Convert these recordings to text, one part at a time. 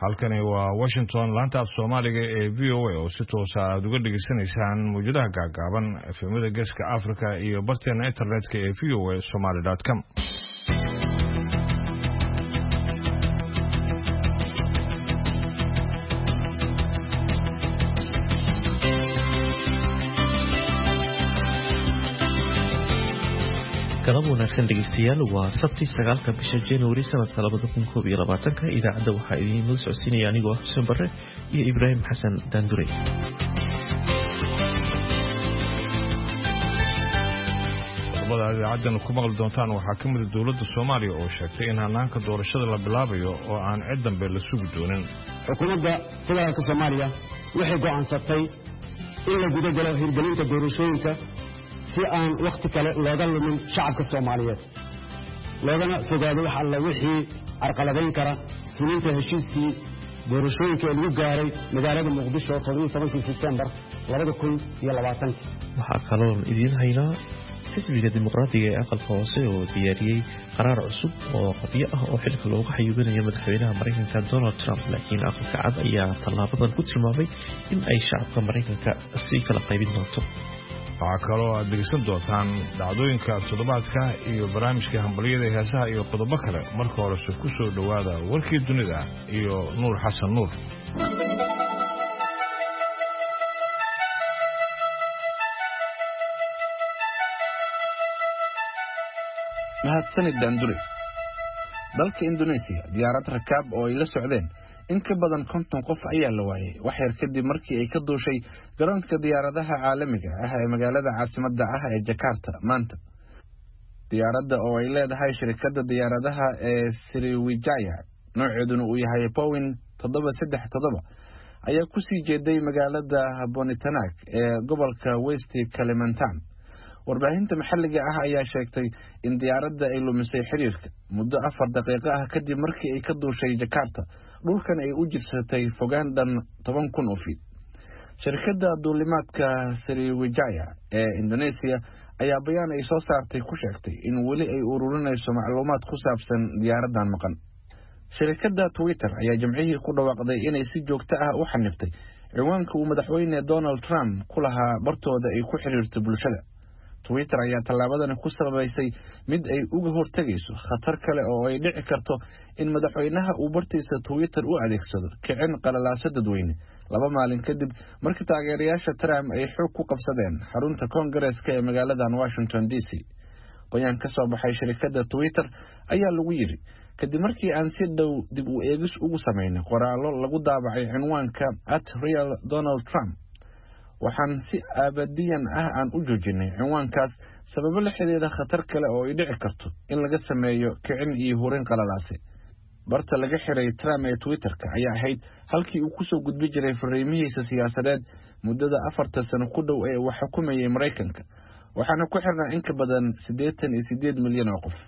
halkani waa Washington laanta af Soomaaliga ee VOA oo si toos ah aad uga dhageysanaysaan muujadaha gaagaaban efemada geeska Afrika iyo barteena internetka ee voasomali.com. كلام ونفسن دقيستيال وصفتي استغال كبشة جنوري سنة 2021 إذا عدى وحائدين مدسع السيني يعني وحسن برة يا إبراهيم حسن داندوري qodobada aadana ku maqli doontaan waxaa ka mid ah dawladda Soomaaliya oo sheegtay in hanaanka doorashada la bilaabayo oo aan cid dambe la sugi doonin. Xukuumadda federaalka Soomaaliya waxay go'aansatay in la gudo galo hirgelinta doorashooyinka si aan waqti kale looga lumin shacabka Soomaaliyeed loogana fogaado wax alla wixii arqaladeyn kara fulinta heshiiskii doorashooyinka lagu gaaray magaalada Muqdisho 17 September 2020. waxaa kaloo idin haynaa xisbiga dimuqraadiga ee aqalka hoose oo diyaariyay qaraar cusub oo qadiyo ah oo xilka looga xayuubinayo madaxweynaha Mareykanka Donald Trump, laakiin aqalka cad ayaa tallaabadan ku tilmaamay in ay shacabka Mareykanka si kala qaybin doonto. waxaa kaloo aad dhegeysan doontaan dhacdooyinka toddobaadka iyo barnaamijka hambaliyada heesaha iyo qodobo kale. marka hore ku soo dhawaada warkii dunida iyo Nuur Xasan Nuur. mahadsanid Daandure. dalka Indonesia diyaarad rakaab oo ay la socdeen in ka badan 50 qof ayaa la waayay wax yar kadib markii ay ka dooshay garoonka diyaaradaha caalamiga ah ee magaalada caasimadda ah ee Jakarta maanta. diyaaradda oo ay leedahay shirkadda diyaaradaha ee Sriwijaya nooceeduna uu yahay Boeing 737 ayaa ku sii jeeday magaalada Pontianak ee gobolka West Kalimantan. warbaahinta maxalliga ah ayaa sheegtay in diyaaradda ay lumisay xiriirka muddo 4 daqiiqo ah kadib markii ay ka dooshay Jakarta dhulkan ay u jirsatay fogaan dhan 10,000 oo fiid. shirkadda duulimaadka Sriwijaya ee Indonesia ayaa bayaan ay soo saartay ku sheegtay in weli ay ururinayso macluumaad ku saabsan diyaaraddan maqan. shirkadda Twitter ayaa Jimcihii ku dhawaaqday inay si joogto ah u xaniftay ciwaanka uu madaxweyne Donald Trump ku lahaa bartooda ay ku xiriirto bulshada. Twitter ayaa tallaabadan ku sababaysay mid ay uga hortagayso khatar kale oo ay dhici karto in madaxweynaha uu bartiisa Twitter u adeegsado kicin qalalaasa dadweyne 2 maalin kadib markii taageerayaasha Trump ay xoog ku qabsadeen xarunta Koongareeska ee magaalada Washington DC. bayaan ka soo baxay shirkadda Twitter ayaa lagu yiri kadib markii aan si dhow dib u eegis ugu sameynay qoraallo lagu daabacay cinwaanka @RealDonaldTrump waxaan si abadiyan ah aan u joojinay cinwaankaas sababo la xiriira khatar kale oo ay dhici karto in laga sameeyo kicin iyo hurin qalalaase. barta laga xiray Trump ee Twitterka ayaa ahayd halkii uu ku soo gudbi jiray fariimihiisa siyaasadeed muddada 4 sano ku dhow ee uu xukumayay Mareykanka, waxaana ku xirnaa in ka badan 88 milyan oo qof.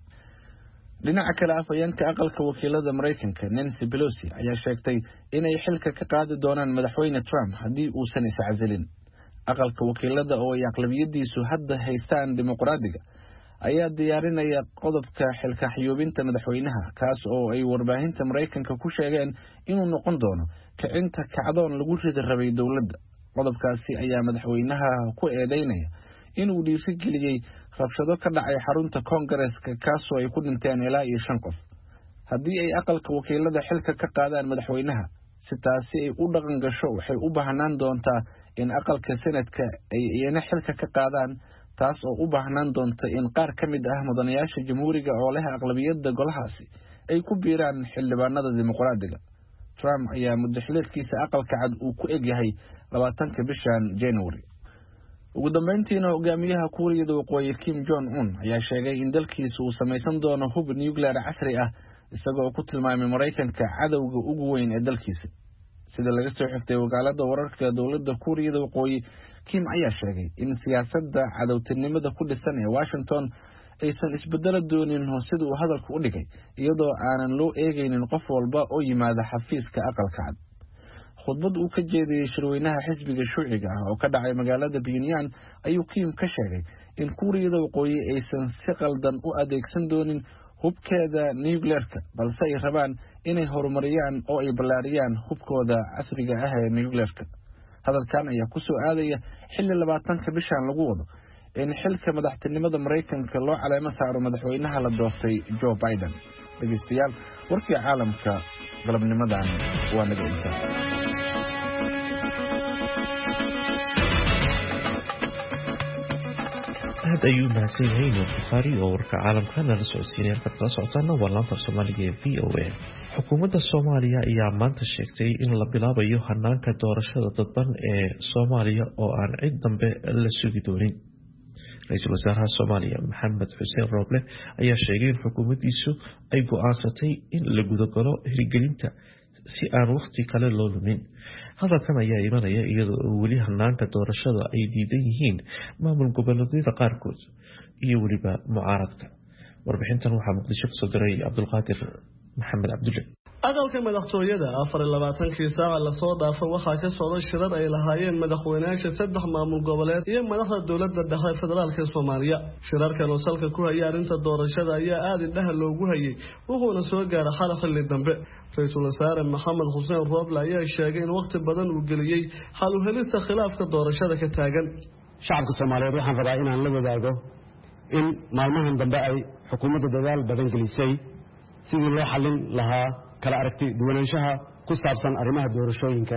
dhinaca kale afhayeenka aqalka wakiilada Mareykanka Nancy Pelosi ayaa sheegtay inay xilka ka qaadi doonaan madaxweyne Trump haddii uusan iscasilin. aqalka wakiilada oo ay aqlabiyadiisu hadda haystaan dimuqraadiga ayaa diyaarinaya qodobka xilka xayuubinta madaxweynaha, kaas oo ay warbaahinta Mareykanka ku sheegeen inuu noqon doono kicinta kacdoon lagu ridi rabay dawladda. qodobkaasi ayaa madaxweynaha ku eedeynaya inuu dhiirigeliyay rabshado ka dhacay xarunta Koongareeska kaasoo ay ku dhinteen ilaa 5 qof. haddii ay aqalka wakiilada xilka ka qaadaan madaxweynaha si taasi ay u dhaqan gasho, waxay u baahnaan doontaa in aqalka Senatka ay iyana xilka ka qaadaan, taas oo u baahnaan doonta in qaar ka mid ah mudanayaasha jamhuuriga oo leh aqlabiyadda golahaasi ay ku biiraan xildhibaanada dimuqraadiga. Trump ayaa muddaxileedkiisa aqalka cad uu ku egyahay 20 bishan January. ugu dambeyntiina hogaamiyaha Kuuriyada Waqooyi Kim Jong-un ayaa sheegay in dalkiisu uu samaysan doono hub nuclear casri ah isagoo ku tilmaamay Mareykanka cadawga ugu weyn ee dalkiisa. sida laga soo xigtay wakaaladda wararka dawladda Kuuriyada Waqooyi, Kim ayaa sheegay in siyaasadda cadawtinimada ku dhisan ee Washington aysan isbedel doonin sida uu hadalku u dhigay, iyadoo aanan loo eegaynin qof walba oo yimaada xafiiska aqalka cad. khudbad uu ka jeediyay shirweynaha xisbiga shuuciga ah oo ka dhacay magaalada Pyongyang ayuu Kim ka sheegay in Kuuriyada Waqooyi aysan si qaldan u adeegsan doonin hubkeeda nuclearka balse ay rabaan inay horumariyaan oo ay ballaariyaan hubkooda casriga ah ee nuclearka. hadalkan ayaa ku soo aadaya xilli 20 bishan lagu wado in xilka madaxtinimada Mareykanka loo caleemo saaro madaxweynaha la doortay Joe Biden. dhageystayaal warkii caalamka galabnimadan waa naga intaa. هذا يوم هسين البخاري وورك عالم كان لسعوديين فترة سعودنا واللانتر سومالية VOA. حكومة الصومالية إيامان تشكتي إن لبلاب يوحنان كدورشة ضدن الصومالية أو عن عدن بالسوقدونين. رئيس الوزراء الصومالية محمد حسين روبله أي شيء حكومة إيسو أي قاصتي إن لجودكلو هرجلينتا si aan waqti kale loo lumin. hadalkan ayaa imanaya iyadoo weli hanaanka doorashada ay diidan yihiin maamul goboleedyada qaarkood iyo weliba mucaaradka. warbixintan waxaa muqdisho ka soo diray Cabdulqaadir Maxamed Cabdulle. aqalka madaxtooyada 24 saac la soo dhaafay waxa ka socda shirar ay lahaayeen madaxweynayaasha saddex maamul goboleed iyo madaxda dawladda dhexe federaalka Soomaaliya. shirarkan oo salka ku haya arinta doorashada ayaa aad indhaha loogu hayay wuxuuna soo gaaray xalqadii dambe. Ra'iisul Wasaare Maxamed Xuseen Roble ayaa sheegay in waqti badan uu geliyay xal u helista khilaafka doorashada ka taagan. shacabka Soomaaliyeed waxaan rabaa inaan la wadaago in maalmahan dambe ay xukuumadda dadaal badan gelisay sidii loo xalin lahaa kala aragti duwanaanshaha ku saabsan arrimaha doorashooyinka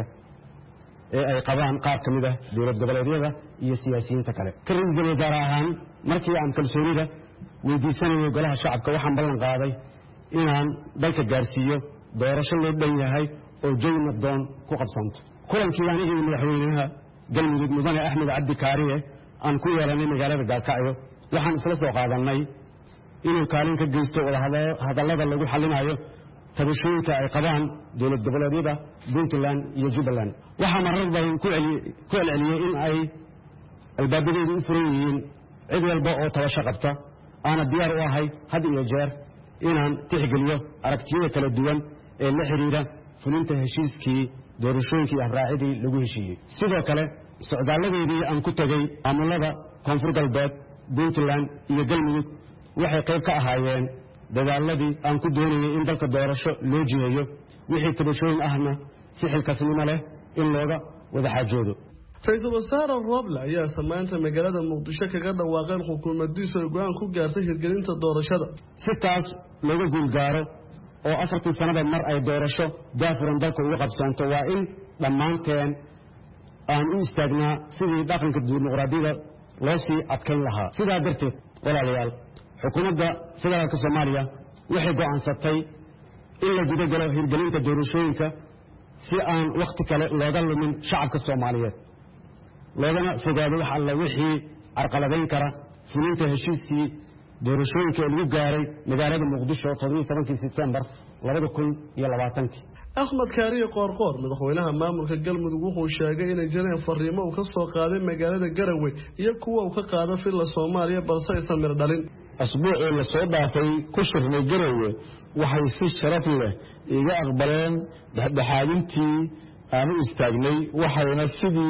ee ay qabaan qaar ka mid ah dowlad goboleedyada iyo siyaasiyiinta kale. Ra'iisul Wasaare ahaan markii aan kalsoonida weydiisanayay golaha shacabka waxaan ballan qaaday inaan dalka gaarsiiyo doorasho loo dhan yahay oo jawi nabdoon ku qabsanto. kulankii anigii madaxweynaha galmudug mudane Axmed Cabdi Kaariye aan ku yeelanay magaalada Gaalkacyo waxaan isla soo qaadanay inuu kaalin ka geysto hadallada lagu xalinayo tabashooyinka ay qabaan dowlad goboleedyada Puntland iyo Jubbaland. waxaa marar badan ku celceliyay in ay albaabadoodu u furan yihiin cid walba oo tabasho qabta aana diyaar u ahay had iyo jeer inaan tixgeliyo aragtiyada kala duwan ee la xiriira fulinta heshiiskii doorashooyinkii abraacidii lagu heshiiyey. sidoo kale socdaaladeedii aan ku tagay maamulada koonfur galbeed Puntland iyo Galmudug waxay qayb ka ahaayeen dadaaladii aan ku doonayay in dalka doorasho loo jiheeyo wixii tabashooyin ahna si xilkasnimo leh in looga wada xaajoodo. Ra'iisul Wasaare Roble ayaa samaynta magaalada Muqdisho kaga dhawaaqay xukuumaddiisu ay go'aan ku gaartay hirgelinta doorashada si taas looga guulgaaro oo 40 sanada mar ay doorasho daafuran dalka uga qabsanto waa in dhammaanteen aan u istaagnaa sidii dhaqanka dimuqraadiyadda loo sii adkayn lahaa. sidaa darteed walaalayaal xukuumadda federaalka Soomaaliya waxay go'aansatay in la guda galo hirgelinta doorashooyinka si aan waqti kale looga lumin shacabka Soomaaliyeed loogana fogaado wax alla wixii carqaladeyn kara fulinta heshiiskii doorashooyinka ee lagu gaaray magaalada Muqdisho 17 September 2020. Axmed Kaariye Qoorqoor madaxweynaha maamulka Galmudug wuxuu sheegay inay jireen fariimo uu ka soo qaaday magaalada Garowe iyo kuwa uu ka qaaday filla Soomaaliya balse aysan mir dhalin. asbuucii la soo dhaafay ku shirnay Garowe waxay si sharaf leh iga aqbaleen dhexdhexaadintii aan u istaagnay waxayna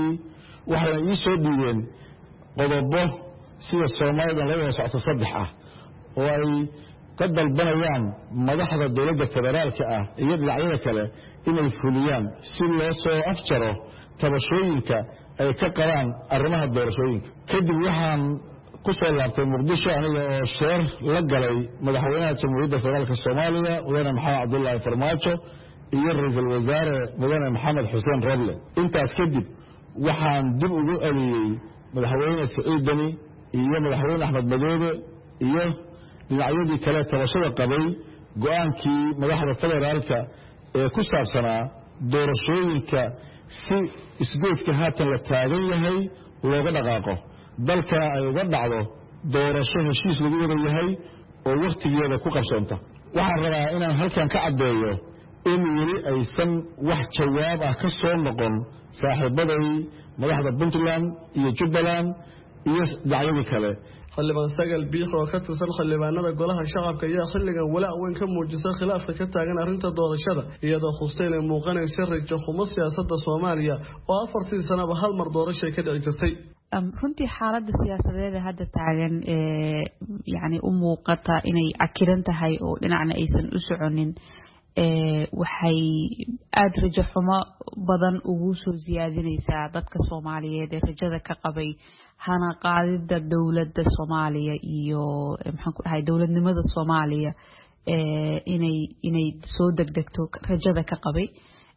ii soo dhiibeen qodobo sida Soomaalida laga socto 3 ah oo ay ka dalbanayaan madaxda dowladda federaalka ah iyo dhinacyada kale inay fuliyaan si loo soo afjaro tabashooyinka ay ka qabaan arrimaha doorashooyinka. kadib waxaan ku soo laabtay Muqdisho aniga oo sheer la galay madaxweynaha Jamhuuriyadda Federaalka Soomaaliya Mudane Maxamed Cabdullaahi Farmaajo iyo Ra'iisul Wasaare Mudane Maxamed Xuseen Roble. intaas kadib waxaan dib ugu celiyay madaxweyne Siciid Dani iyo madaxweyne Axmed Madoobe iyo dhinacyadii kale tabashada qabay go'aankii madaxda federaalka ee ku saabsanaa doorashooyinka si isgoyska haatan la taagan yahay looga dhaqaaqo dalkana ay uga dhacdo doorasho heshiis lagu wada yahay oo waqtigeeda ku qabsanta. waxaan rabaa inaan halkan ka caddeeyo in weli aysan wax jawaab ah ka soo noqon saaxiibaday madaxda Puntland iyo Jubbaland iyo dhinacyadii kale. xildhibaan Sagal Biix oo ka tirsan xildhibaanada golaha shacabka ayaa xilligan walaac weyn ka muujisay khilaafka ka taagan arrinta doorashada iyadoo khustay inay muuqanayso rajo xumo siyaasadda Soomaaliya oo 4 sanaba hal mar doorasho ka dhici jirtay. runtii xaaladda siyaasadeed hadda taagan yani u muuqata inay cakiran tahay oo dhinacna aysan u soconin waxay aad rajo xumo badan ugu soo siyaadinaysaa dadka Soomaaliyeed ee rajada ka qabay hana qaadida dawladda Soomaaliya iyo maxaan ku dhahay dawladnimada Soomaaliya inay soo degdegto rajada ka qabay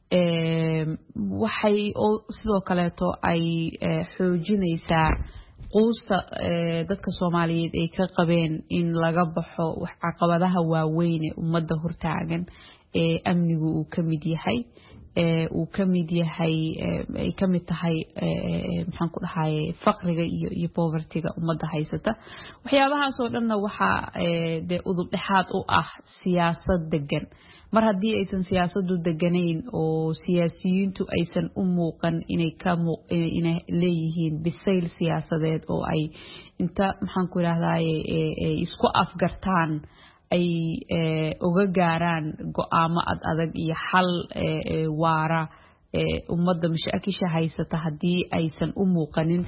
waxay sidoo kaleeto ay xoojinaysaa quusta dadka Soomaaliyeed ay ka qabeen in laga baxo wax caqabadaha waaweyn ee ummadda hortaagan amnigu uu kamid yahay ay kamid tahay maxaan ku dhahay faqriga iyo povertyga ummadda haysata waxyaabahaas oo dhanna waxa udub dhexaad u ah siyaasad degan mar haddii aysan siyaasadu deganayn oo siyaasiyiintu aysan u muuqan inay leeyihiin bisayl siyaasadeed oo ay inta maxaan ku idhahdaay isku afgartaan ay uga gaaraan go'aamo adag iyo xal waara ummadda mashaakisha haysata haddii aysan u muuqanin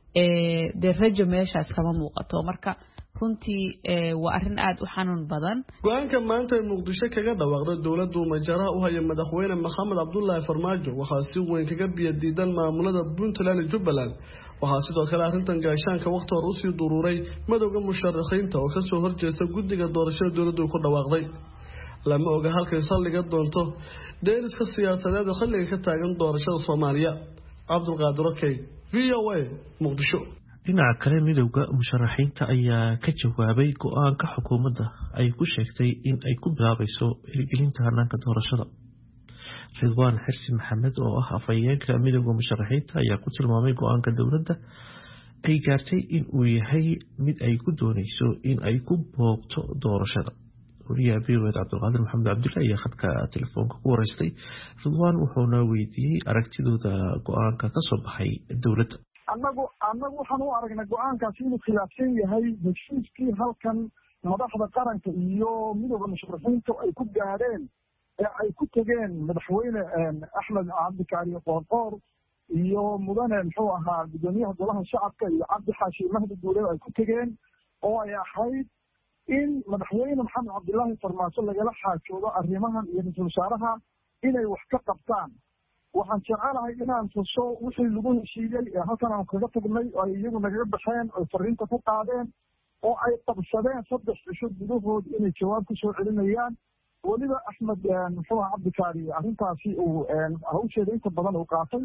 rajo meeshaas kama muuqato marka runtii waa arrin aad u xanuun badan go'aanka maanta ee Muqdisho kaga dhawaaqday dawladdu majaraha u haya madaxweyne Maxamed Cabdullaahi Farmaajo waxaa si weyn kaga biyadiidan maamulada Puntland iyo Jubbaland waxaa sidoo kale arrintan gaashaanka waqti hore u sii duruuray madowga musharaxiinta oo ka soo horjeesta guddiga doorashada dawladdu ku dhawaaqday lama oga halkay saldhiga doonto deeliska siyaasadeed oo xilliga ka taagan doorashada Soomaaliya Cabdulqaadir Okey VOA Muqdisho dhinaca kale midowga musharaxiinta ayaa ka jawaabay go'aanka xukuumadda ay ku sheegtay in ay ku bilaabayso hirgelinta hannaanka doorashada Ridwaan Xirsi Maxamed oo ah afhayeenka midowga musharaxiinta ayaa ku tilmaamay go'aanka dawladda ay gaartay in uu yahay mid ay ku doonayso in ay ku boogto doorashada wariyaha VOA Cabdulqaadir Maxamed Cabdullaahi ayaa khadka telefoonka ku wareystay Ridwaan wuxuuna weydiiyey aragtidooda go'aanka ka soo baxay dawladda annagu waxaan u aragnay go'aankaasi inuu khilaafsan yahay heshiiskii halkan madaxda qaranka iyo midowga musharaxiinta ay ku gaadheen ee ay ku tageen madaxweyne Axmed Cabdikaari Qoorqoor iyo mudane muxuu ahaa gudoomiyaha golaha shacabka iyo Cabdi Xaashi Mahdi Duuleed ay ku tageen oo ay ahayd in madaxweyne Maxamed Cabdullaahi Farmaajo lagala xaajoodo arrimahan iyo ra'iisul wasaaraha inay wax ka qabtaan waxaan jecelahay inaan tuso wixii lagu heshiiyey ee halkan aan kaga tagnay oo ay iyagu nagaga baxeen oo fariinta ku qaadeen oo ay qabsadeen 3 cisho gudahood inay jawaab ku soo celinayaan waliba Axmed muxuu Cabdikaari arrintaasi uu hawsheeda inta badan uu qaatay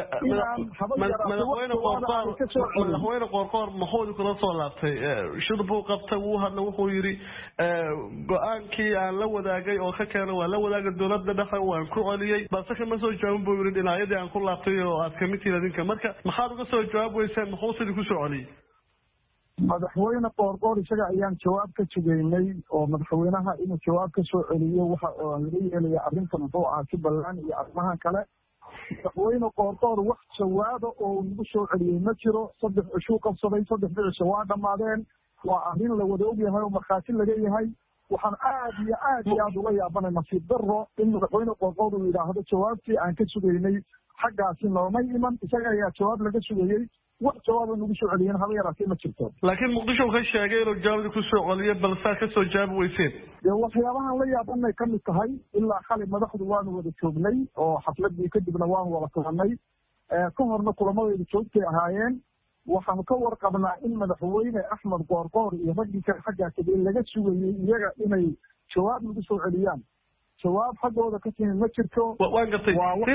madaxweyne Qoorqoor maxuu kula soo laabtay shir buu qabtay uu hadna wuxuu yiri go'aankii aan la wadaagay oo ka keenay waa la wadaagay dawladda dhexe waan ku celiyay balse kama soo jawaabin buu yiri dhinacyadii aan ku laabtay oo aad ka mid tihiin idinka marka maxaad uga soo jawaab weyseen muxuu sidii ku soo celiyay madaxweyne Qoorqoor isaga ayaan jawaab ka sugaynay oo madaxweynaha inuu jawaab ka soo celiyo waxa laga yeelaya arrintan muxuu ahaa Jubbaland iyo arrimaha kale madaxweyne Qoorqoor wax jawaab oo lagu soo celiyay ma jiro 3 cisho qabsaday 3 cisho waa dhamaadeen waa arrin la wada og yahay oo markhaati laga yahay waxaan aad iyo aad uga yaabanay nasiib darro in madaxweyne Qoorqoor uu yiraahdo jawaabtii aan ka sugaynay xaggaasi nooma iman isaga ayaa jawaab laga sugayay wax jawaab nagu soo celiyeen haba yaraatee ma jirto laakiin Muqdisho ka sheegay inuu jawaab ku soo celiyay balse ka soo jawaab weyseen waxyaabahan la yaabanay ka mid tahay ilaa xalay madaxdu waanu wada joognay oo xafladii kadibna waanu wada kulannay ka horna kulamadeedu joogtay ahaayeen waxaanu ka warqabnaa in madaxweyne Axmed Qoorqoor iyo raggii xagga kadib laga sugayay iyaga inay jawaab nagu soo celiyaan jawaab xagooda ka timid ma jirto waan gartay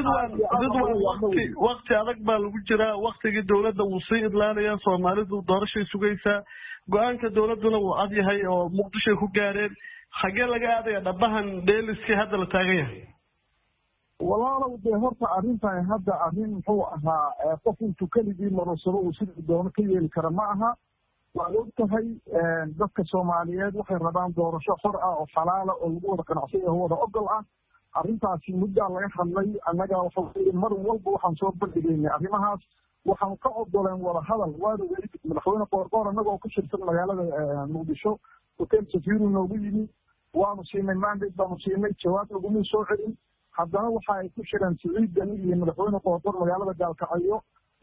waqti adag baa lagu jiraa waqtigii dawladda uu sii idlaanaya Soomaalidu doorashay sugaysaa go'aanka dawladuna uu cad yahay oo Muqdisho ku gaareen xagee laga aadaya dhabahan deeliskii hadda la taagan yahay walaalow dee horta arrintan hadda arrin muxuu ahaa qof intuu keligii marosado uu sidii doono ka yeeli kara ma aha waad og tahay dadka Soomaaliyeed waxay rabaan doorasho xor ah oo xalaal ah oo lagu wada qanacsan yahay wada ogol ah arrintaasi muddo laga hadlay annaga mar walba waxaan soo bandhigaynay arrimahaas waxaan ka ogoleen wada hadal waanu weli madaxweyne Qoorqoor annagoo ku shirsan magaalada Muqdisho hotel Safiru noogu yimi waanu siinay mandate baanu siinay jawaab laguma soo celin haddana waxa ay ku shireen Siciid Dani iyo madaxweyne Qoorqoor magaalada Gaalkacyo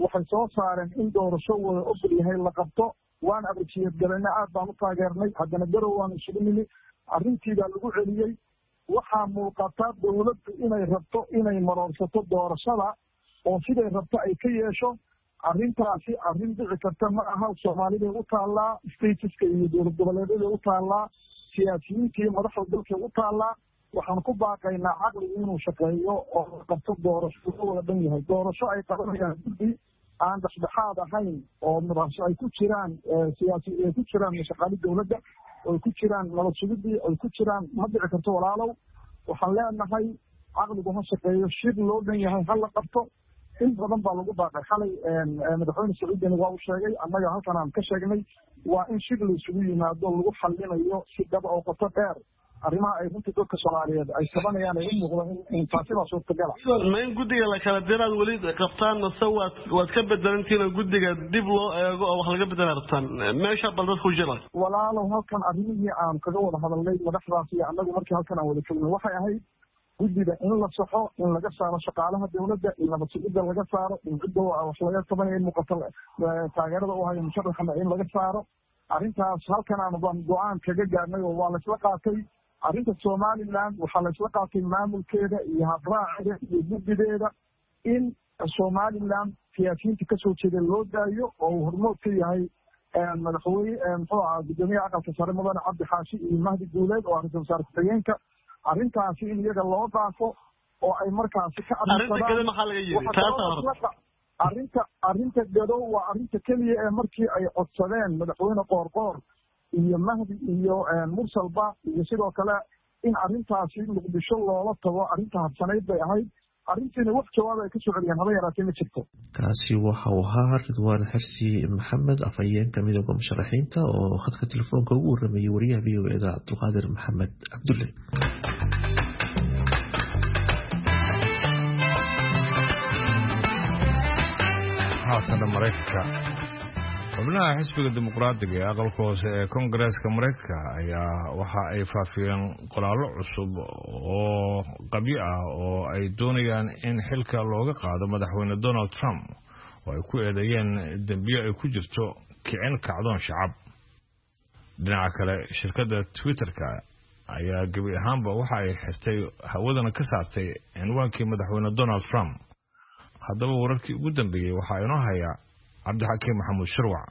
waxay soo saareen in doorasho wada ogol yahay la qabto waan abrajiyad galena aad baan u taageernay haddana garow waan isugu nimi arrintiibaa lagu celiyey waxaa muuqata dowladdu inay rabto inay maroorsato doorashada oo siday rabto ay ka yeesho arrintaasi arrin dhici karta ma aha soomaaliday u taallaa statiska iyo dowlad goboleedyada u taallaa siyaasiyiintii madaxda dalka u taallaa waxaan ku baaqaynaa caqligu inuu shaqeeyo oo la qabto doorasho loo wada dhan yahay doorasho ay qabanayaan guddi aan dhexdhexaad ahayn oo madaxso ay ku jiraan siyaasi ay ku jiraan shaqaale dowladda oo ku jiraan nabad sugidii oo ku jiraan ma dhici karto walaalow waxaan leenahay caqligu ha shaqeeyo shir loo dhan yahay ha la qabto in badan baa lagu baaqay xalay madaxweyne sacuudina waa uu sheegay annaga halkan aan ka sheegnay waa in shir la isugu yimaado lagu xallinayo si dhab oo qoto dheer arrimaha ay runtii dadka Soomaaliyeed ay sabanayaan ay u muuqdaan in taasina suurtagal ah ma in guddiga la kala diraad wali qabtaan mase waad ka bedelantiin guddiga dib loo eego oo wax laga bedelan rabtaan meesha bal dadku jira walaalow halkan arrimihii aan kaga wada hadalnay madaxdaas iyo annagu markii halkan aan wada joogno waxay ahayd guddiga in la saxo in laga saaro shaqaalaha dowladda in nabad sugidda laga saaro in cidda wax laga tabanaya in muuqato taageerada u hayo musharaxana in laga saaro arrintaas halkan aan go-aan kaga gaarnay oo waa la isla qaatay arrinta Somaliland waxaa la isla qaatay maamulkeeda iyo habraaceeda iyo guddideeda in Somaliland siyaasiyiinta ka soo jeeda loo daayo oo hormood ka yahay madaxweyne muxuu ahaa gudoomiyaha aqalka sare mudane cabdi xaashi iyo mahdi guuleed oo ra-iisul wasaare ku-xigeenka arrintaasi in iyaga loo dhaafo oo ay markaasi ka arrinta gadow waa arrinta keliya ee markii ay codsadeen madaxweyne qoorqoor iyo mahdi iyo mursalba iyo sidoo kale in arrintaasi muqdisho loola tago arrinta habsanayd bay ahayd arrintiina wax jawaab ay ka soo celiyeen haba yaraatee ma jirto kaasi waxa uu ahaa Ridwaan Xirsi Maxamed afhayeenka midowga musharaxiinta oo khadka telefoonka ugu waramayay wariyaha VOA-da Cabdulqaadir Maxamed Cabdulle haatan Mareykanka xubnaha xisbiga dimuqraadiga ee aqalka hoose ee Koongareeska Mareykanka ayaa waxa ay faafiyeen qoraallo cusub oo qabyo ah oo ay doonayaan in xilka looga qaado madaxweyne Donald Trump oo ay ku eedeeyeen dambiyo ay ku jirto kicin kacdoon shacab dhinaca kale shirkadda Twitter-ka ayaa gabi ahaanba waxa ay xirtay hawadana ka saartay cinwaankii madaxweyne Donald Trump haddaba wararkii ugu dambeeyay waxa inoo haya cabdixakiim maxamuud shirwac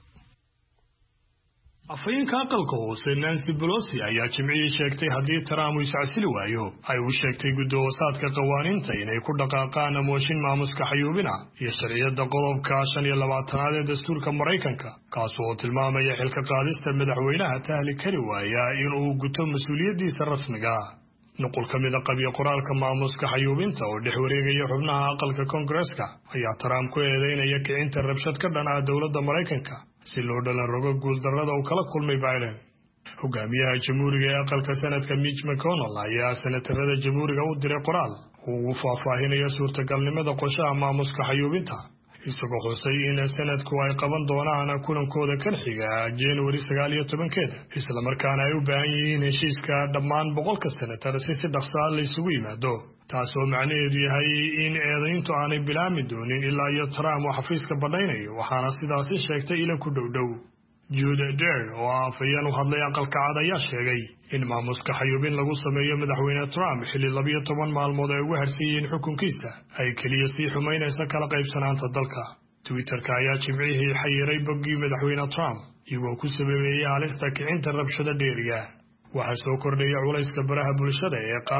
afhayeenka aqalka hoose Nancy Pelosi ayaa jimcihii sheegtay haddii Trump uu iscasili waayo ay u sheegtay gudoosaadka qawaaniinta inay ku dhaqaaqaan mooshin maamuska xayuubina iyo sharciyada qodobka 25 ee dastuurka Mareykanka kaas oo tilmaamaya xilka qaadista madaxweynaha tahli kari waaya inuu guto mas'uuliyadiisa rasmiga ah nuqul ka mid ah qabiyo qoraalka maamuska xayuubinta oo dhex wareegaya xubnaha aqalka Koongareeska ayaa Trump ku eedeynaya kicinta rabshad ka dhan ah dowladda Mareykanka si loo dhalan rogo guuldarrada uu kala kulmay Biden hogaamiyaha jamhuuriga ee aqalka sanadka Mitch McConnell ayaa senatarada jamhuuriga u diray qoraal uu faahfaahinayo suurtagalnimada qorshaha maamuska xayuubinta isagoo xusay in sanadku ay qaban doonaan kulankooda kan xiga January 19 isla markaana ay u baahan yihiin heshiiska dhammaan 100 senatar si dhaqso ah la isugu yimaado taasoo macnaheedu yahay in eedayntu aanay bilaami doonin ilaa iyo Trump uu xafiiska badhaynayo waxaana sidaas sheegtay ila ku dhowdhow Jude Dare oo afhayeen u hadlay aqalka cad ayaa sheegay in maamuska xayuubin lagu sameeyo madaxweyne Trump xilli 12 maalmood ay ugu harsiiyeen xukunkiisa ay kaliya sii xumaynaysa kala qaybsanaanta dalka Twitter-ka ayaa jimcihii xayiray boggii madaxweyne Trump iyagoo ku sameeyay halista kicinta rabshada dheeriga waxaa soo kordhaya culayska baraha bulshada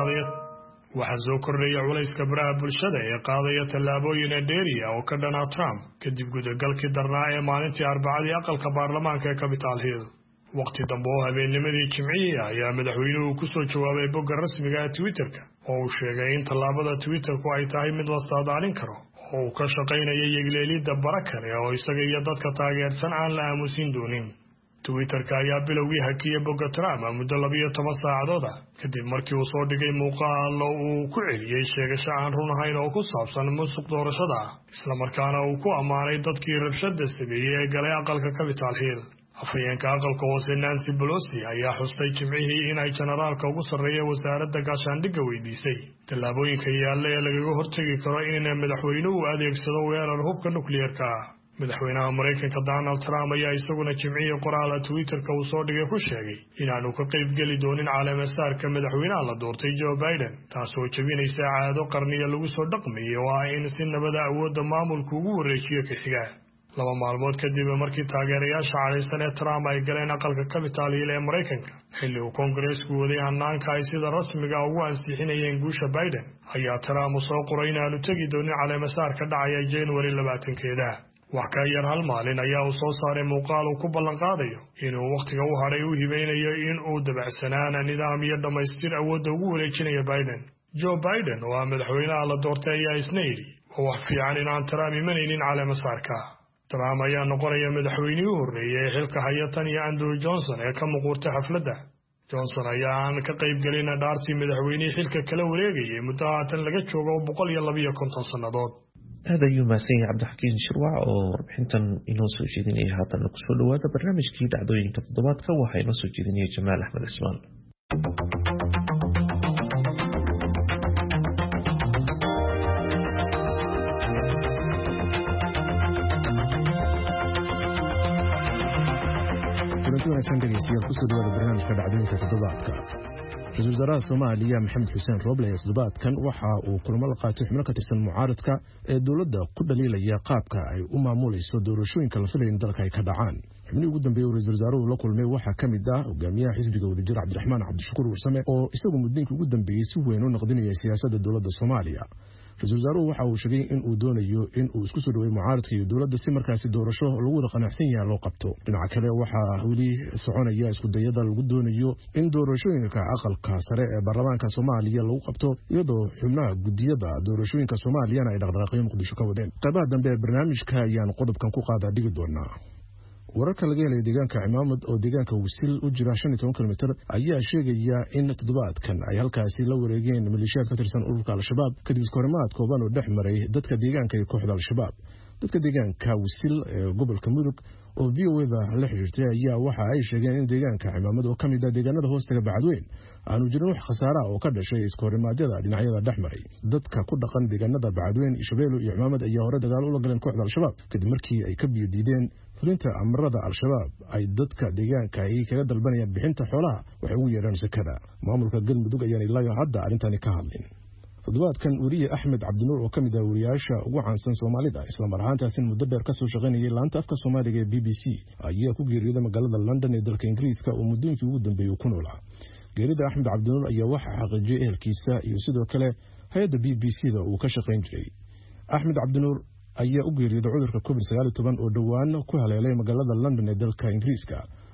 ee qaadaya tallaabooyin dheeriya oo ka dhana Trump kadib gudagalkii darnaa ee maalintii Arbacadii aqalka baarlamaanka ee Capitol Hill waqti dambe oo habeennimadii jimcihii ayaa madaxweynuhu ku soo jawaabay bogga rasmiga ah Twitter-ka oo uu sheegay in tallaabada Twitter-ku ay tahay mid la saadaalin karo oo uu ka shaqaynayo yegleelidda barakale oo isaga iyo dadka taageersan aan la aamusin doonin Twitter-ka ayaa bilowgii hakiyay bogga Trump muddo 12 saacadood kadib markii uu soo dhigay muuqaal uu ku celiyay sheegasho aan run ahayn oo ku saabsan musuq doorashada isla markaana uu ku amaanay dadkii rabshada sameeyay ee galay aqalka Capitol Hill afhayeenka aqalka hoose Nancy Pelosi ayaa xustay jimcihii in ay generaalka ugu sarreeya wasaaradda gaashaandhigga weydiisay tallaabooyinka yaalla ee lagaga hortagi karo in madaxweynuhu adeegsado weerar hubka nukliyeerka ah. madaxweynaha Mareykanka Donald Trump ayaa isaguna jimcihii qoraal Twitter-ka uu soo dhigay ku sheegay inaanu ka qayb geli doonin caleemasaarka madaxweynaha la doortay Joe Biden, taasoo jabinaysa caado qarniyo lagu soo dhaqmay oo ah in si nabada awoodda maamulku ugu wareejiyo ka xiga. 2 maalmood kadib markii taageerayaasha careysan ee Trump ay galeen aqalka Capitol Hill ee Mareykanka xilli uu Koongareesku waday hannaanka ay sida rasmiga ah ugu ansixinayeen guusha Biden, ayaa Trump soo qoray inaanu tegi doonin caleemasaarka dhacaya January 20-keeda. wax ka yar hal maalin ayaa uu soo saaray muuqaal uu ku ballan qaadayo inuu waqtiga u haray u hibeynayo in uu dabacsanaana nidaam iyo dhammaystir awoodda ugu wareejinayo Biden. Joe Biden oo madaxweynaha la doortay ayaa isna yidhi waa wax fiican inaan Trump imanaynin caleemasaarka. Trump ayaa noqonaya madaxweynihii u horreeyay ee xilka haya tan iyo Andrew Johnson ee ka muuqurtay xafladda. Johnson ayaa aan ka qayb galin dhaartii madaxweynihii xilka kala wareegayay muddo haatan laga joogo 152 sannadood. aad ayuu mahadsan yahay cabdixakiin shirwac oo warbixintan inoo soo jeedinaya. haatan kusoo dhawaada barnaamijkii dhacdooyinka toddobaadka waxaa inoo soo jeedinaya Jamaal Axmed Cismaan. kusoo dhawaada barnaamijka dhacdooyinka toddobaadka. ra-iisul wasaaraha Soomaaliya Maxamed Xuseen Roble ee toddobaadkan waxa uu kulamo la qaatay xubno ka tirsan mucaaradka ee dowladda ku dhaliilaya qaabka ay u maamulayso doorashooyinka la filayo in dalka ay ka dhacaan. xubnihii ugu dambeeyay ra-iisul wasaaruhu la kulmay waxaa ka mid ah hogaamiyaha xisbiga wadajir Cabdiraxmaan Cabdishakuur Warsame oo isagu muddooyinkii ugu dambeeyay si weyn u noqdinaya siyaasadda dowladda Soomaaliya. ra-iisul wasaaruhu waxa uu sheegay in uu doonayo in uu isku soo dhaweeyo mucaaradka iyo dowladda si markaasi doorasho lagu wada qanacsan yahay loo qabto. dhinaca kale waxaa weli soconaya isku dayada lagu doonayo in doorashooyinka aqalka sare ee baarlamaanka Soomaaliya lagu qabto iyadoo xubnaha gudiyada doorashooyinka Soomaaliya ay dhaqdhaqaaqyo Muqdisho ka wadeen. qaybaha dambe ee barnaamijka ayaan qodobkan ku qaadaa dhigi doonaa. wararka laga helay deegaanka Cimaamad oo deegaanka Wisil u jira 15 kilomitir ayaa sheegaya in toddobaadkan ay halkaasi la wareegeen maleeshiyaad ka tirsan ururka Al-Shabaab kadib iskahorimaad kooban oo dhex maray dadka deegaanka iyo kooxda Al-Shabaab. dadka deegaanka Wisil ee gobolka Mudug oo VOA la xiriirtay ayaa waxa ay sheegeen in deegaanka Cimaamad oo kamid ah deegaanada hoostaga Bacadweyn aanu jirin wax khasaare ah oo ka dhashay iskahorimaadada dhinacyada dhex maray. dadka ku dhaqan deegaanada Bacadweyn, Shabeelo iyo Cimaamad ayaa hore dagaal u la galeen kooxda Al-Shabaab kadib markii ay ka biyadiideen fulinta amarada Al-Shabaab ay dadka deegaanka ay kaga dalbanayaan bixinta xoolaha waxay ugu yeeraan sakada. maamulka Galmudug ayaan ilaa hadda arintani ka hadlin. toddobaadkan wariye Axmed Cabdinuur oo kamid ah wariyaasha ugu caansan Soomaalida isla mar ahaantaasina muddo dheer ka soo shaqaynayay laanta afka Soomaaliga ee BBC ayaa ku geeriyooday magaalada London ee dalka Ingiriiska oo muddooyinkii ugu dambeeyay ku noolaa. geerida Axmed Cabdinuur ayaa waxa xaqiijiyay ehelkiisa iyo sidoo kale hay'adda BBC-da uu ka shaqayn jiray. Axmed Cabdinuur ayaa u geeriyooday cudurka COVID-19 oo dhawaan ku haleelay magaalada London ee dalka Ingiriiska.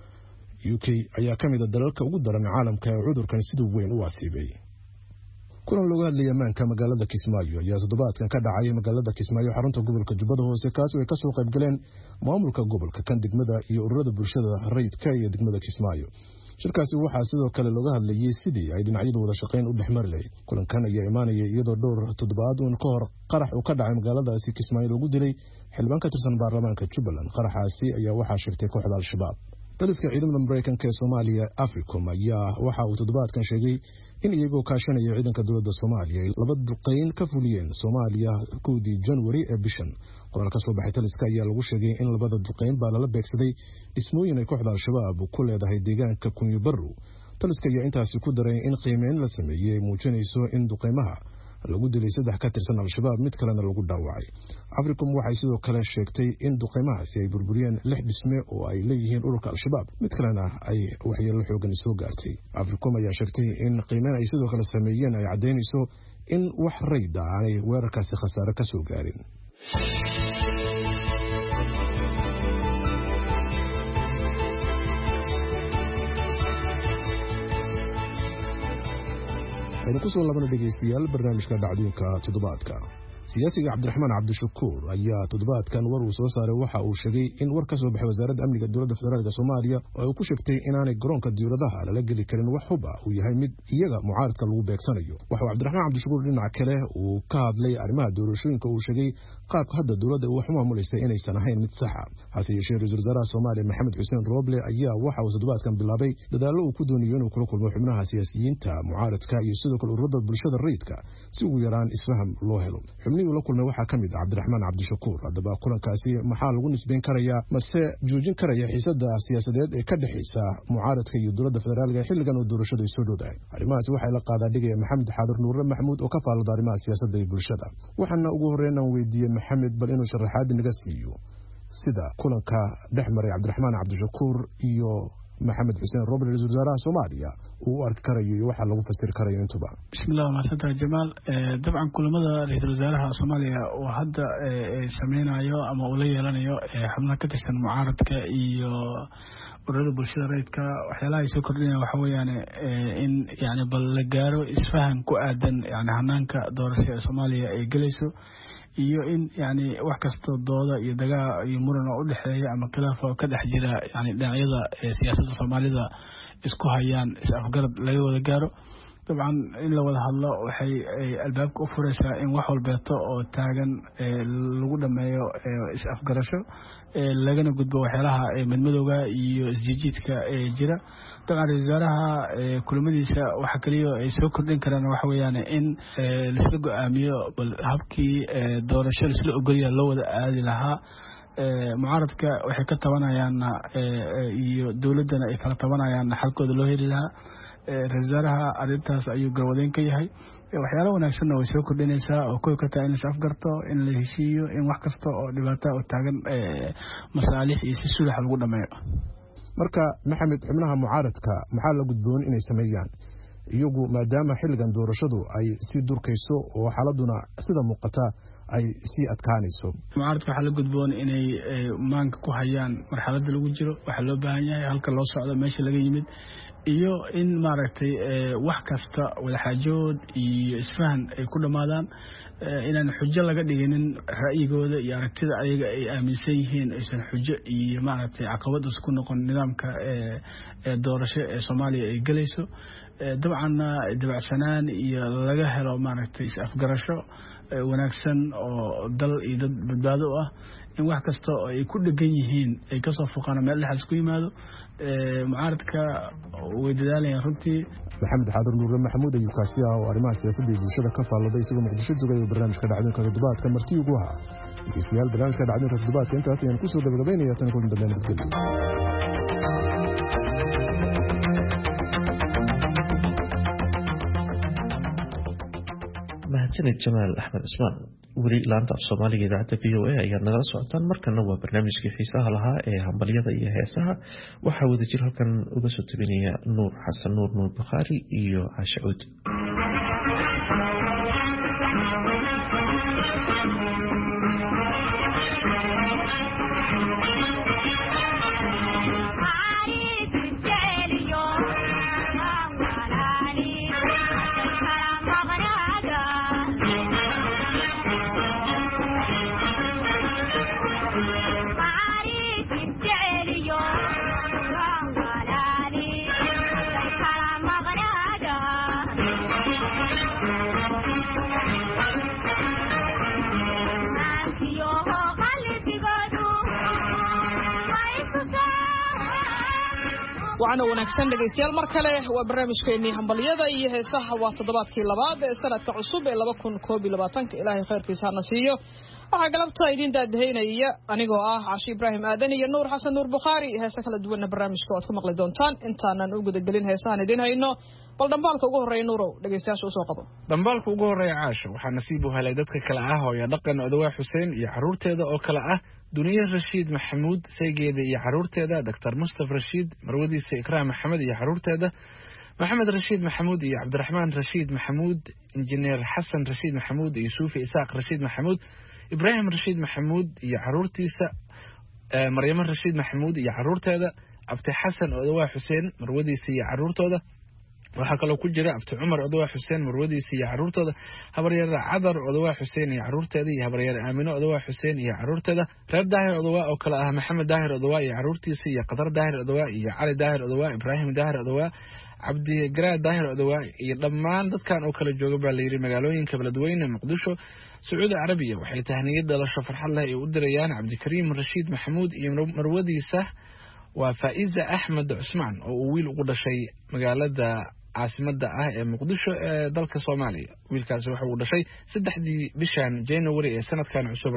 UK ayaa kamid ah dalalka ugu daran caalamka ee cudurkan sida weyn u asiibay. kulan looga hadlayay ammaanka magaalada Kismaayo ayaa toddobaadkan ka dhacay magaalada Kismaayo xarunta gobolka Jubbada Hoose kaas oo ay ka soo qayb galeen maamulka gobolka kan degmada iyo ururada bulshada rayidka ee degmada Kismaayo. shirkaasi waxaa sidoo kale looga hadlayay sidii ay dhinacyadu wada shaqayn u dhexmari lahayd. kulankan ayaa imaanaya iyadoo dhowr toddobaad ka hor qarax uu ka dhacay magaaladaasi Kismaayo lagu dilay xildhibaan ka tirsan baarlamaanka Jubbaland. qaraxaasi ayaa waxaa shirtay kooxda Al-Shabaab. taliska ciidamada Mareykanka ee Soomaaliya Africom ayaa waxa uu toddobaadkan sheegay in iyagoo kaashanaya ciidanka dowladda Soomaaliya ay 2 duqeyn ka fuliyeen Soomaaliya 1 January ee bishan. qoraal ka soo baxay taliska ayaa lagu sheegay in 2 duqeyn baa lala beegsaday dhismooyin ay kooxda Al-Shabaab ku leedahay deegaanka Kunyo Barrow. taliska ayaa intaasi ku daray in qiimeyn la sameeyay muujinayso in duqeymaha lagu dilay 3 ka tirsan Al-Shabaab mid kalena lagu dhaawacay. Africom waxay sidoo kale sheegtay in duqeymahaasi ay burburiyeen 6 dhisme oo ay leeyihiin ururka Al-Shabaab mid kalena ay waxyeello xoogan soo gaartay. Africom ayaa sheegtay in qiimeyn ay sidoo kale sameeyeen ay cadeynayso in wax rayd ah ay weerarkaasi khasaare ka soo gaarin. aynu ku soo laabana dhegeystayaal barnaamijka dhacdooyinka toddobaadka. siyaasiga cabdiraxmaan cabdishakuur ayaa toddobaadkan war uu soo saaray waxa uu sheegay in war ka soo baxay wasaaradda amniga dowladda federaalk Soomaaliya oo uu ku sheegtay inaanay garoonka diyaaradaha lala geli karin wax hub ah uu yahay mid iyaga mucaaradka lagu beegsanayo waxa cabdiraxmaan cabdishakuur dhinaca kale uu ka hadlay arrimaha doorashooyinka uu sheegay qaabka hadda dowladda uu maamulaysa inaysan ahayn mid sax ah hase yeeshee ra'iisul wasaaraha Soomaaliya Maxamed Xuseen Roble ayaa waxa uu toddobaadkan bilaabay dadaallo uu ku doonayo inuu kula kulmo xubnaha siyaasiyiinta mucaaradka iyo sidoo kale ururada bulshada rayidka si uu yaraan isfaham loo helo xubnihii la kulmay waxa kamid ah cabdiraxmaan cabdishakuur hadaba kulankaasi maxaa lagu nisbeyn karayaa mase joojin karaya xiisada siyaasadeed ee ka dhaxaysa mucaaradka iyo dowladda federaalka xilligan oo doorashada ay soo dhowdahay arrimahaas waxay la qaadaa dhigaya Maxamed Xaadir Nuur Maxamuud oo ka faalada arrimaha siyaasadda iyo bulshada waxaana ugu horeeyna weydiiyay Maxamed bal inuu sharaxaad naga siiyo sida kulanka dhexmaray cabdiraxmaan cabdishakuur iyo Maxamed Xuseen Roble ra'iisul wasaaraha Soomaaliya uu arki karayo waxa lagu fasir karayo intuba bismillaah wa salaatu jamaal dabcan kulamada ra'iisul wasaaraha Soomaaliya oo hadda sameeynayo ama uu la yeelanayo xubnaha ka tirsan mucaaradka iyo ururada bulshada rayidka waxyaalaha ay soo kordhinayaan waxa weeyaan in yani bal la gaaro isfahan ku aadan yani hanaanka doorashada Soomaaliya ay galayso iyo in yani wax kasto dooda iyo dagaa iyo muran oo u dhaxeeya ama khilaaf oo ka dhex jira yani dhinacyada siyaasadda Soomaalida isku hayaan is afgarad laga wada gaaro dabcan in la wada hadlo waxay albaabka u furaysaa in wax walbeeto oo taagan lagu dhameeyo is afgarasho lagana gudbo waxyaalaha madmadowga iyo isjijiidka jira dabcan ra'iisul wasaaraha kulamadiisa waxa kaliya ay soo kordhin karaan waxa weeyaan in la isla go'aamiyo bal habkii doorasho isla ogolya loo wada aadi lahaa mucaaradka waxay ka tabanayaan iyo dawladana ay kala tabanayaan xalkooda loo heli lahaa ra'iisul wasaaraha arintaas ayuu garwadeyn ka yahay waxyaalo wanaagsanna way soo kordhinaysaa oo koy ka tahay in la afgarto in la heshiiyo in wax kasta oo dhibaato oo taagan masaalix iyo si suulax lagu dhameeyo marka Maxamed xubnaha mucaaradka maxaa la gudboon inay sameeyaan iyagu maadaama xilligan doorashadu ay si durkayso oo xaaladuna sida muuqata ay si adkaanayso mucaaradka waxa la gudboon inay maanka ku hayaan marxaladda lagu jiro waxa loo baahan yahay halka loo socdo meesha laga yimid iyo in maaragtay wax kasta wada xaajood iyo isfahan ay ku dhamaadaan inaan xujo laga dhiginin ra'yigooda iyo aragtida ayaga ay aaminsan yihiin aysan xujo iyo maaragtay caqabad isku noqon nidaamka doorasho ee Soomaaliya ay galayso dabcan dabacsanaan iyo laga helo maaragtay is afgarasho wanaagsan oo dal iyo dad badbaado ah in wax kasta oo ay ku dhagan yihiin ay ka soo foqaan meel dhaxal isku yimaado mucaaradka way dadaalayaan runtii Maxamed Xaadir Nuur Maxamuud ayuu kaasiya oo arrimaha siyaasadda iyo bulshada ka faaladay isagoo Muqdisho joogay barnaamijka dhacdooyinka toddobaadka martii ugu ahaa ismaal barnaamijka dhacdooyinka toddobaadka intaas ayaan ku soo gabagabaynayaa tan kulan dambe nabadgelyo mahadsanid Jamaal Axmed Usmaan weli laanta af Soomaaliga idaacadda VOA ayaa nagala socotaan markana waa barnaamijkii xiisaha lahaa ee hambalyada iyo heesaha waxaa wada jir halkan uga soo tabinaya Nuur Xasan Nuur Bukhari iyo Caasha Cuud waxaana wanaagsan dhageystayaal mar kale waa barnaamijkeennii hambalyada iyo heesaha waa toddobaadkii labaad ee sanadka cusub ee 2022 ilaahay khayrkiisa hana siiyo waxaa galabta idin daadahaynaya anigoo ah Caashi Ibraahim Aadan iyo Nuur Xasan Nuur Bukhari heesa kala duwan barnaamijka waad ku maqli doontaan intaanan u guda gelin heesahan idin hayno bal dhambaalka ugu horeeya Nuurow dhageystayaasha soo qabo dhambaalka ugu horeeya Caasha waxaa nasiib u helay dadka kala ah oo ya dhaqan Odawaa Xuseen iyo xaruurteeda oo kala ah دنيا رشيد محمود سيجيد يحرورته هذا دكتور مصطفى رشيد مرودي إكرام محمد يحرورته هذا محمد رشيد محمود يا عبد الرحمن رشيد محمود إنجنير حسن رشيد محمود يوسف إساق رشيد محمود إبراهيم رشيد محمود يحرورتي مريم رشيد محمود يحرورته هذا عبد حسن أدواء حسين مرودي يحرورته هذا waxaa kaloo ku jira abti cumar odawaa xuseen marwadiisa iyo caruurtooda, habaryar cadar odawaa xuseen iyo caruurteeda, iyo habaryar aamino odawaa xuseen iyo caruurteeda, reer daahir odawaa oo kale ah maxamed daahir odawaa iyo caruurtiisa, iyo qadar daahir odawaa iyo cali daahir odawaa, ibraahim daahir odawaa, cabdigaraa daahir odawaa, iyo dhammaan dadkan oo kala jooga baa layidhi magaalooyinka beledweyne, muqdisho, sacuudi carabiya. waxay tahniyad dhalasho farxad leh ay u dirayaan cabdikariim rashiid maxamuud iyo marwadiisa waa faa'iza axmed cusmaan oo uu wiil ugu dhashay magaalada caasimada ah ee muqdisho ee dalka Soomaaliya. wiilkaasi waxa uu dhashay 3dii bishan January ee sanadkan cusub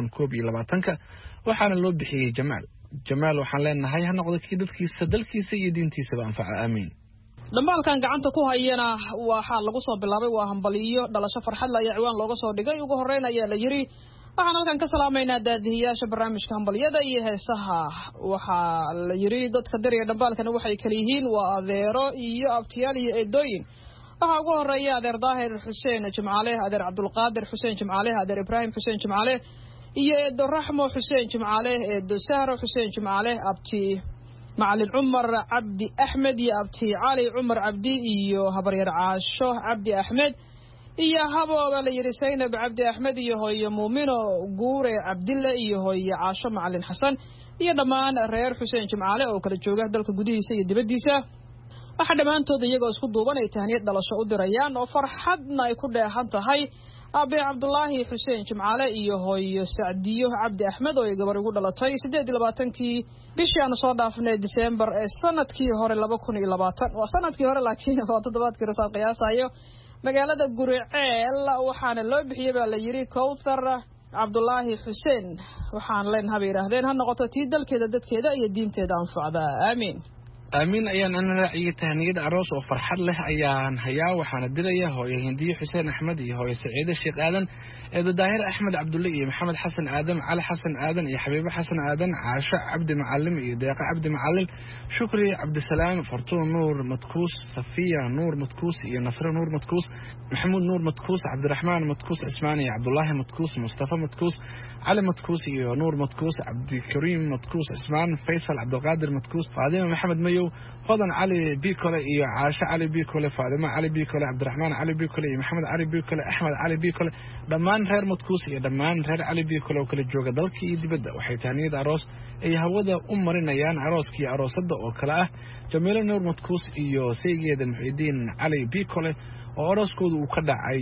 2021 waxaana loo bixiyay Jamaal waxaan leenahay ha noqdo kii dadkiisa dalkiisa iyo diintiisaba anfaca aamin. dhamaalkan gacanta ku hayana waxaa lagu soo bilaabay waa hambaliyo dhalasho farxad la ciwaan looga soo dhigay ugu horeynaya la yiri waxaan halkan ka salaameynaa daadihiyaasha barnaamijka hambaliyada iyo heesaha. waxaa la yiri dadka dariya dhamaalkana waxay kala yihiin waa adeero iyo abtiyaal iyo eedooyin. waxaa ugu horeeya adeer daahir xuseen jimcaale, adeer cabdulqaadir xuseen jimcaale, adeer ibraahim xuseen jimcaale iyo eedo raxmo xuseen jimcaale, eedo sahro xuseen jimcaale, abti macalin cumar cabdi axmed iyo abti cali cumar cabdi iyo habaryar caasho cabdi axmed iyo habooba la yiri Saynab cabdi axmed iyo hooyo muumino guure cabdille iyo hooyo caasho macalin xasan iyo dhammaan reer xuseen jimcaale oo kala jooga dalka gudihiisa iyo dibadiisa. waxa dhamaantood iyagoo isku duuban ay tahniyad dhalasho u dirayaan oo farxadna ay ku dheehan tahay abi cabdullaahi xuseen jimcaale iyo hooyo sacdiyo cabdi axmed oo ay gabar ugu dhalatay 28kii bishii aan soo dhaafnay December ee sanadkii hore 2020. waa sanadkii hore laakiin waa toddobaadkii rasaal qiyaasayo magaalada Guriceel waxaana loo bixiyay baa la yiri Kowthar Cabdullaahi Xuseen. waxaan leenahay yiraahdeen ha noqoto tii dalkeeda dadkeeda iyo diinteeda anfacda aamin. aamin ayaan ana raaciyay tahniyad aroos oo farxad leh ayaan hayaa waxaana diraya hooyo Hindiyo Xuseen Axmed iyo hooyo Saciide Sheekh Aadan, eedo Daahir Axmed Cabdulle iyo Maxamed Xasan Aadan, Cali Xasan Aadan iyo Xabiibo Xasan Aadan, Caasha Cabdi Macallim iyo Deeqa Cabdi Macallim, Shukri Cabdisalaam, Fartuun Nuur Madkuus, Safiya Nuur Madkuus iyo Nasra Nuur Madkuus, Maxamuud Nuur Madkuus, Cabdiraxmaan Madkuus Ismaan iyo Cabdullaahi Madkuus, Mustafa Madkuus, Cali Madkuus iyo Nuur Madkuus, Cabdikariim Madkuus Ismaan, Faysal Cabdulqaadir Madkuus, Faadima Maxamed Mayow, hodan cali bikole iyo caasho cali bikole, faadima cali bikole, cabdiraxmaan cali bikole iyo maxamed cali bikole, axmed cali bikole, dhammaan reer madkuus iyo dhammaan reer cali bikole oo kala jooga dalka iyo dibadda. waxay tahniyad aroos ay hawada u marinayaan arooskii aroosada oo kale ah Jamiilo Nuur Madkuus iyo saygeeda Muxiidiin cali bikole oo arooskooda uu ka dhacay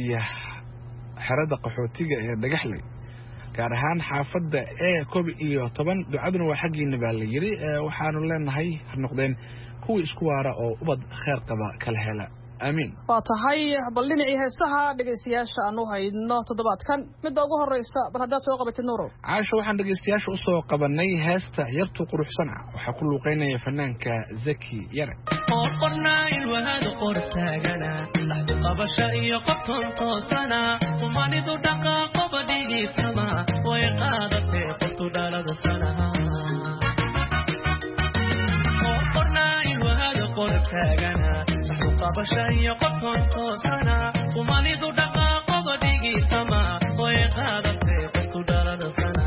xerada qaxootiga ee Dhagaxley gaar ahaan xaafadda ee 11 ducaduna waa xaqiina baa la yiri. waxaanu leenahay ha noqdeen kuwa isku waara oo ubad khair qaba kala hela aamin. waa tahay bal dhinacii heesaha dhageystayaasha aanu hayno toddobaadkan midda ugu horeysa bal haddaad soo qabatid Nuuro. caasho waxaan dhageystayaasha u soo qabanay heesta yartu quruxsan waxaa ku luuqeynaya fanaanka Zaki Yare. oo qornaa wahada qortaagana laxdu qabasha iyo qofton toosana umanidu dhaqaaqo badigi sama way qaadatay qoftu dhalada sana. oo qornaa wahada qortaagana laxdu qabasha iyo qofton toosana umanidu dhaqaaqo badigi sama way qaadatay qoftu dhalada sana.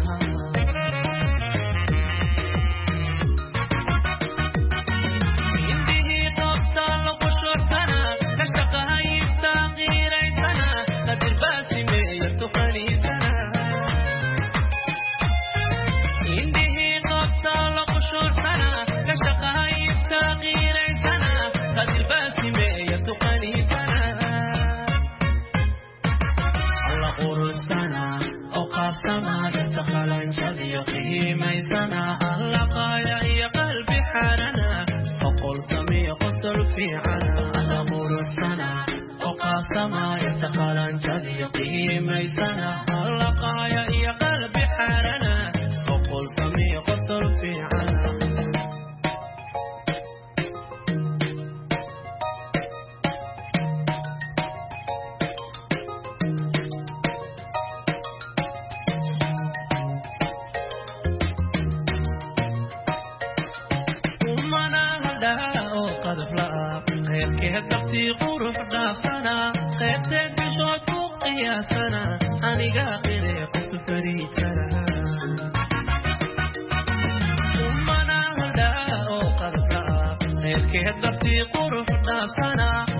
كهدفتي قروح دافسنا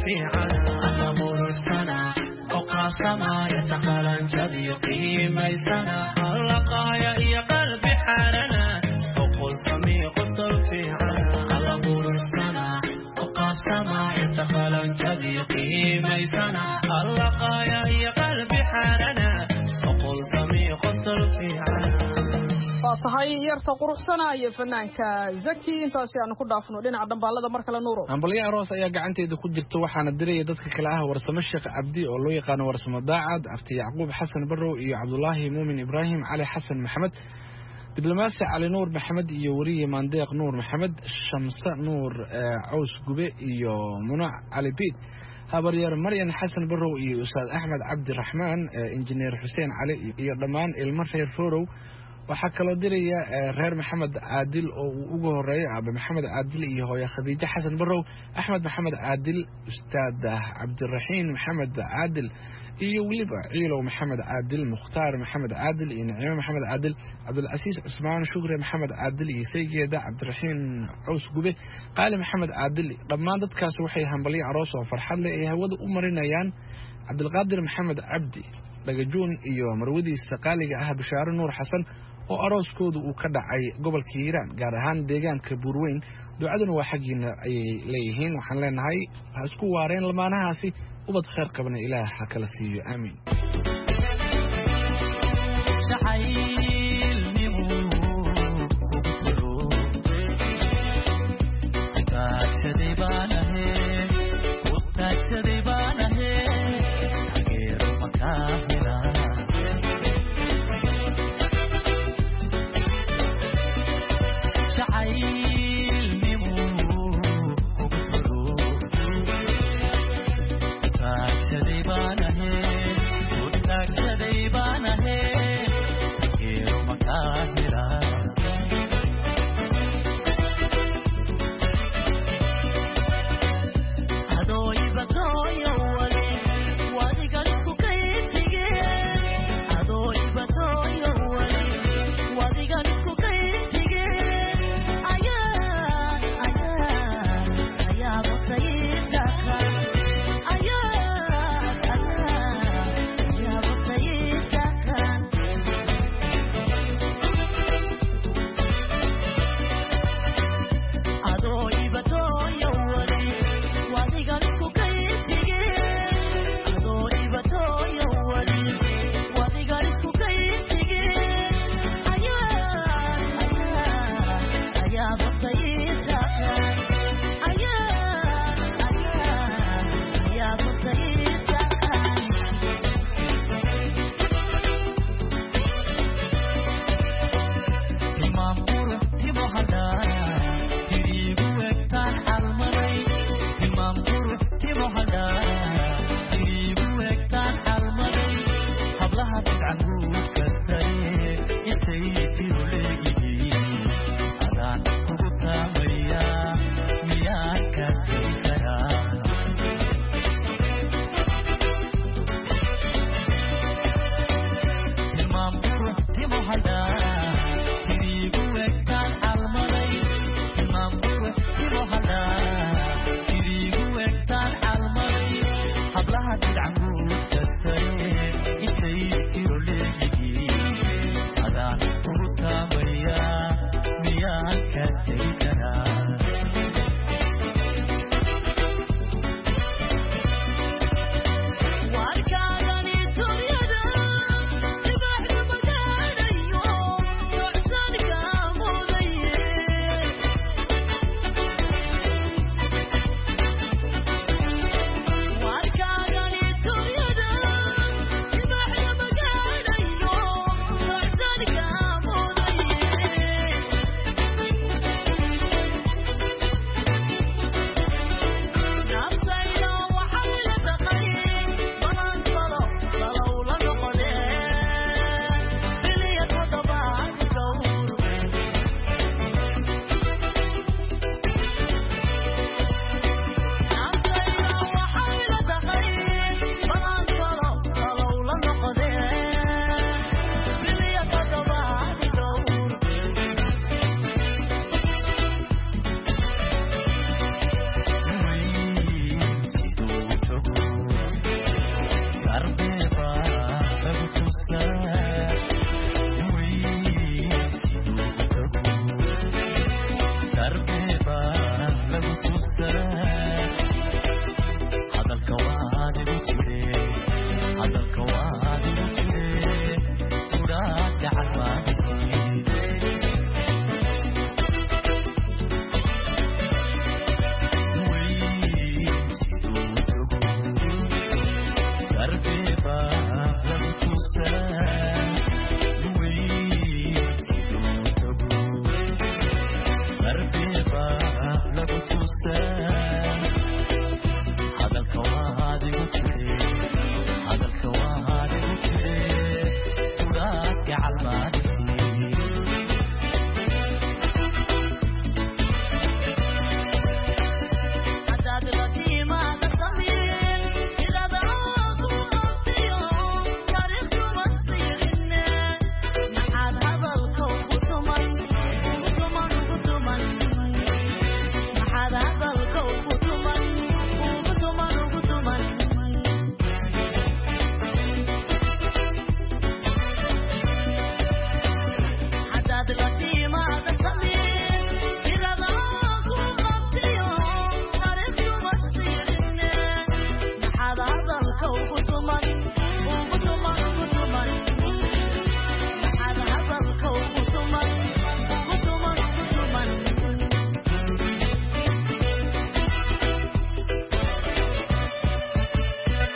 عنا مرسنا وقاسما يتقلن جدي قيمي سنة اللقايا يا قلبي حارنا وقل سمي قصر في عنا على مرسنا وقاسما يتقلن جدي قيمي سنة اللقايا يا قلبي حارنا وقل سمي قصر في عنا tahay yarta quruxsana iyo fanaanka Zaki intaas aan ku dhaafno dhinaca dambaalada marka la nuuro ambalyo aroos ayaa gacanteeda ku jirta waxaana diraya dadka kale ah warsamo Sheekh Abdi oo loo yaqaan warsamo daacad afti Yacquub Xasan Barrow iyo Cabdullaahi Muumin Ibrahim Ali Xasan Maxamed diblomaasi Ali Nuur Maxamed iyo wariye Mandeeq Nuur Maxamed Shamsa Nuur Caws Gube iyo Muna Ali Bid habaryar Maryan Xasan Barrow iyo Ustaad Axmed Cabdi Raxmaan injineer Xuseen Ali iyo dhamaan ilmo reer Forow waxaa kaloo diraya reer Maxamed Caadil oo ugu horeeyay Aba Maxamed Caadil iyo hooyo Khadiija Xasan Barrow Axmed Maxamed Caadil Ustaad Cabdiraxiin Maxamed Caadil iyo waliba Ciilow Maxamed Caadil Mukhtaar Maxamed Caadil iyo Naciimo Maxamed Caadil Cabdulcasiis Cusmaan Shukri Maxamed Caadil iyo Saygeeda Cabdiraxiin Caws Gube Qaali Maxamed Caadil dhammaan dadkaas waxay hambalyo aroos oo farxad leh ay hawada u marinayaan Cabdulqaadir Maxamed Cabdi Dhagajoon iyo marwadiisa qaaliga ah Bashaaro Nuur Xasan oo arooskoodu uu ka dhacay gobolka Hiiraan gaar ahaan deegaanka Buurweyn ducaduna waa xaqiina ay leeyihiin waxaan leenahay ha isku waareen lamaanahaasi ubad khayr qabna Ilaah ha kala siiyo aamin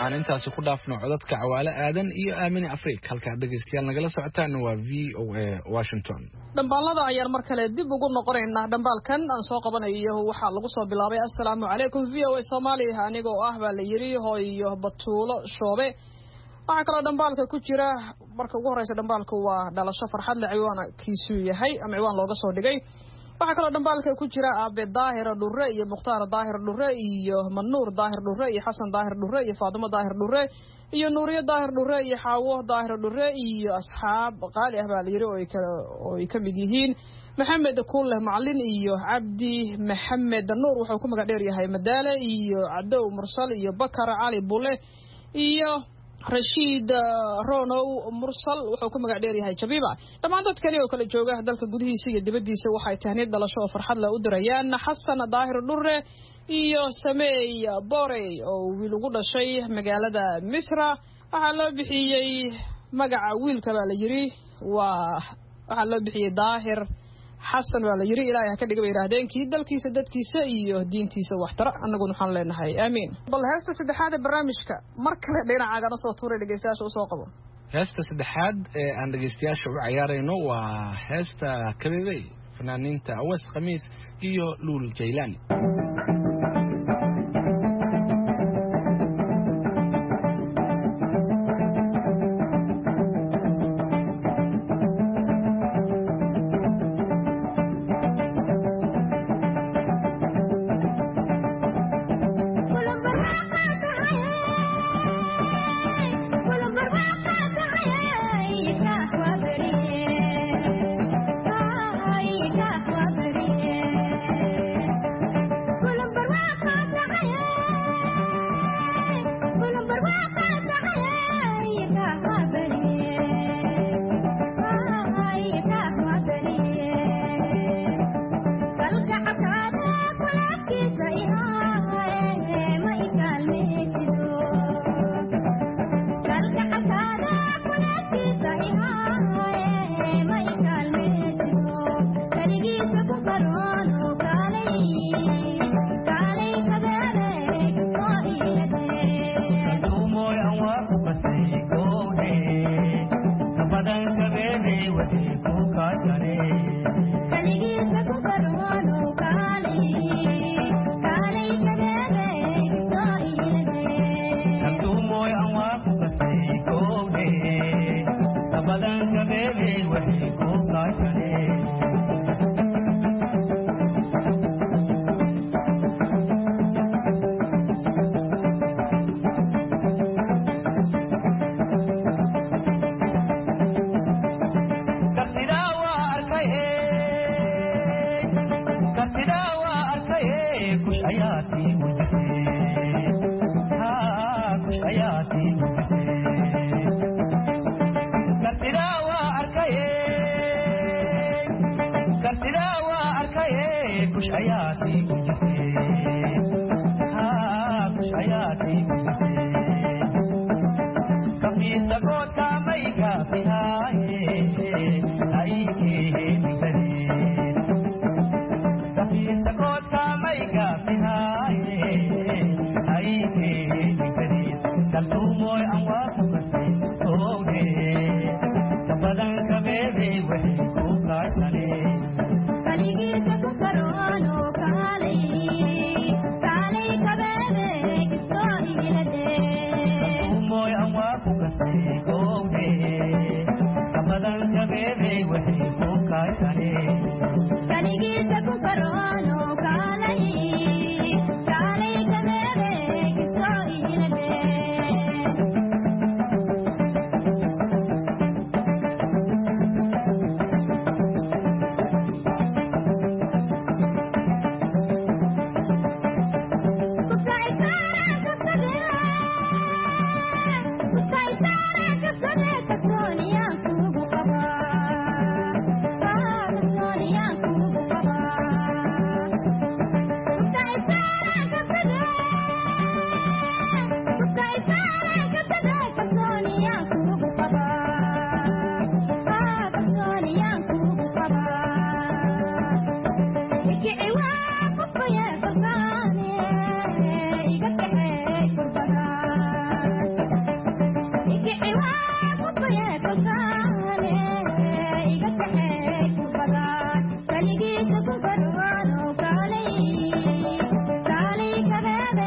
aan intaasi ku dhaafno codadka Cawaale Aadan iyo Aamine Afrika halka dhageystayaal nagala socotaan waa VOA Washington. Dambaalada ayaan mar kale dib ugu noqonaynaa dambaalkan aan soo qabanayo waxa lagu soo bilaabay assalaamu calaykum VOA Soomaaliya anigoo ah baa la yiri hooyo Batuulo Shoobe waxa kale dambaalka ku jira marka ugu horeysa dambaalku waa dhalasho farxad leh ciwaana kiisu yahay ama ciwaan looga soo dhigay waxa kale dambaalka ku jira Aabe Daahir Dhurre iyo Mukhtaar Daahir Dhurre iyo Manuur Daahir Dhurre iyo Xasan Daahir Dhurre iyo Faadimo Daahir Dhurre iyo Nuuriye Daahir Dhurre iyo Xaawo Daahir Dhurre iyo asxaab qaali ah baa la yiri oo ay ka mid yihiin Maxamed Kulle Macallin iyo Cabdi Maxamed Nuur wuxuu ku magac dheer yahay Madaale iyo Cadow Mursal iyo Bakar Cali Bule iyo Rashid Ronow Mursal wuxuu ku magac dheer yahay Jabiba dhamaan dadkani oo kala jooga dalka gudihiisa iyo dibadiisa waxay tahniid dhalasho oo farxad leh u dirayaan Xasan Daahir Dhurre iyo Sameey Borey oo wiil ugu dhashay magaalada Misra waxa loo bixiyay magaca wiilka baa la yiri waxa loo bixiyay Daahir Xasan waa la yiri Ilaahay ka dhigay yiraahdeen kii dalkiisa dadkiisa iyo diintiisa wax tara anaguna waxaan leenahay aamiin bal heesta saddexaad ee barnaamijka mar kale dhinacaaga soo tuuray dhageystayaasha soo qabo heesta saddexaad ee aan dhageystayaasha u ciyaarayno waa heesta Kabeebey fanaaniinta Awas Khamiis iyo Luul Jaylaani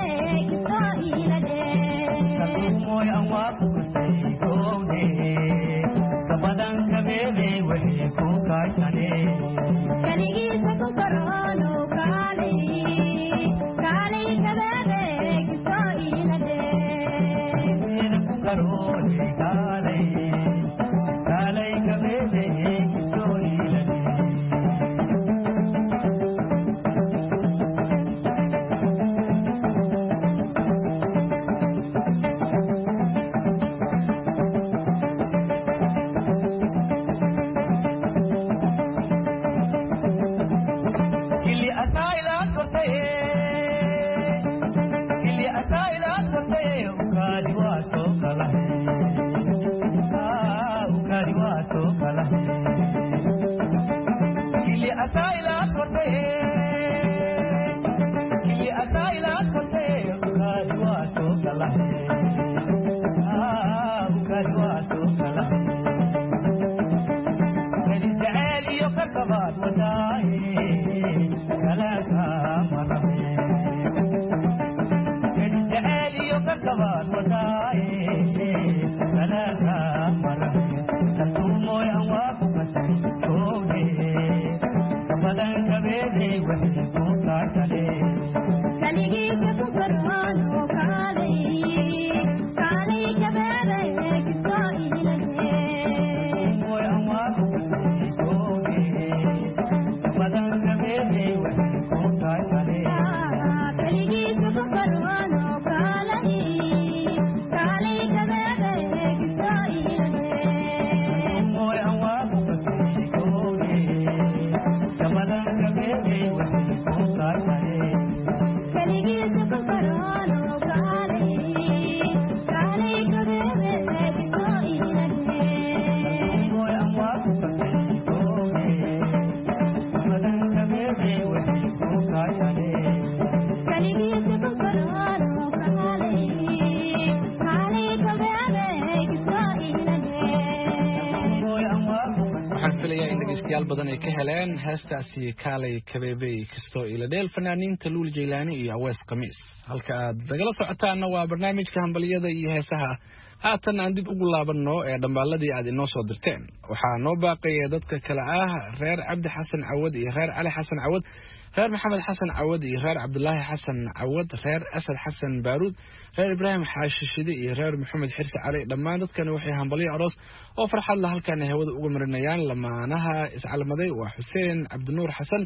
badan ay ka heleen heestaasi kaalay kabeebey kastoo ila dheel fanaaniinta luul jeylaani iyo awees khamiis halka aad nagala socotaana waa barnaamijka hambaliyada iyo heesaha haatan aan dib ugu laabanno ee dhambaaladii aad inoo soo dirteen waxaa noo baaqaya dadka kale ah reer cabdi xasan cawad iyo reer cali xasan cawad reer maxamed xasan cawad iyo reer cabdulaahi xasan cawad reer asad xasan baaruud reer ibraahim xaashishide iyo reer maxamed xirsi cali dhammaan dadkani waxay hambalyo aroos oo farxad la halkan hawada uga marinayaan lamaanaha iscalmaday waa xuseen cabdinuur xasan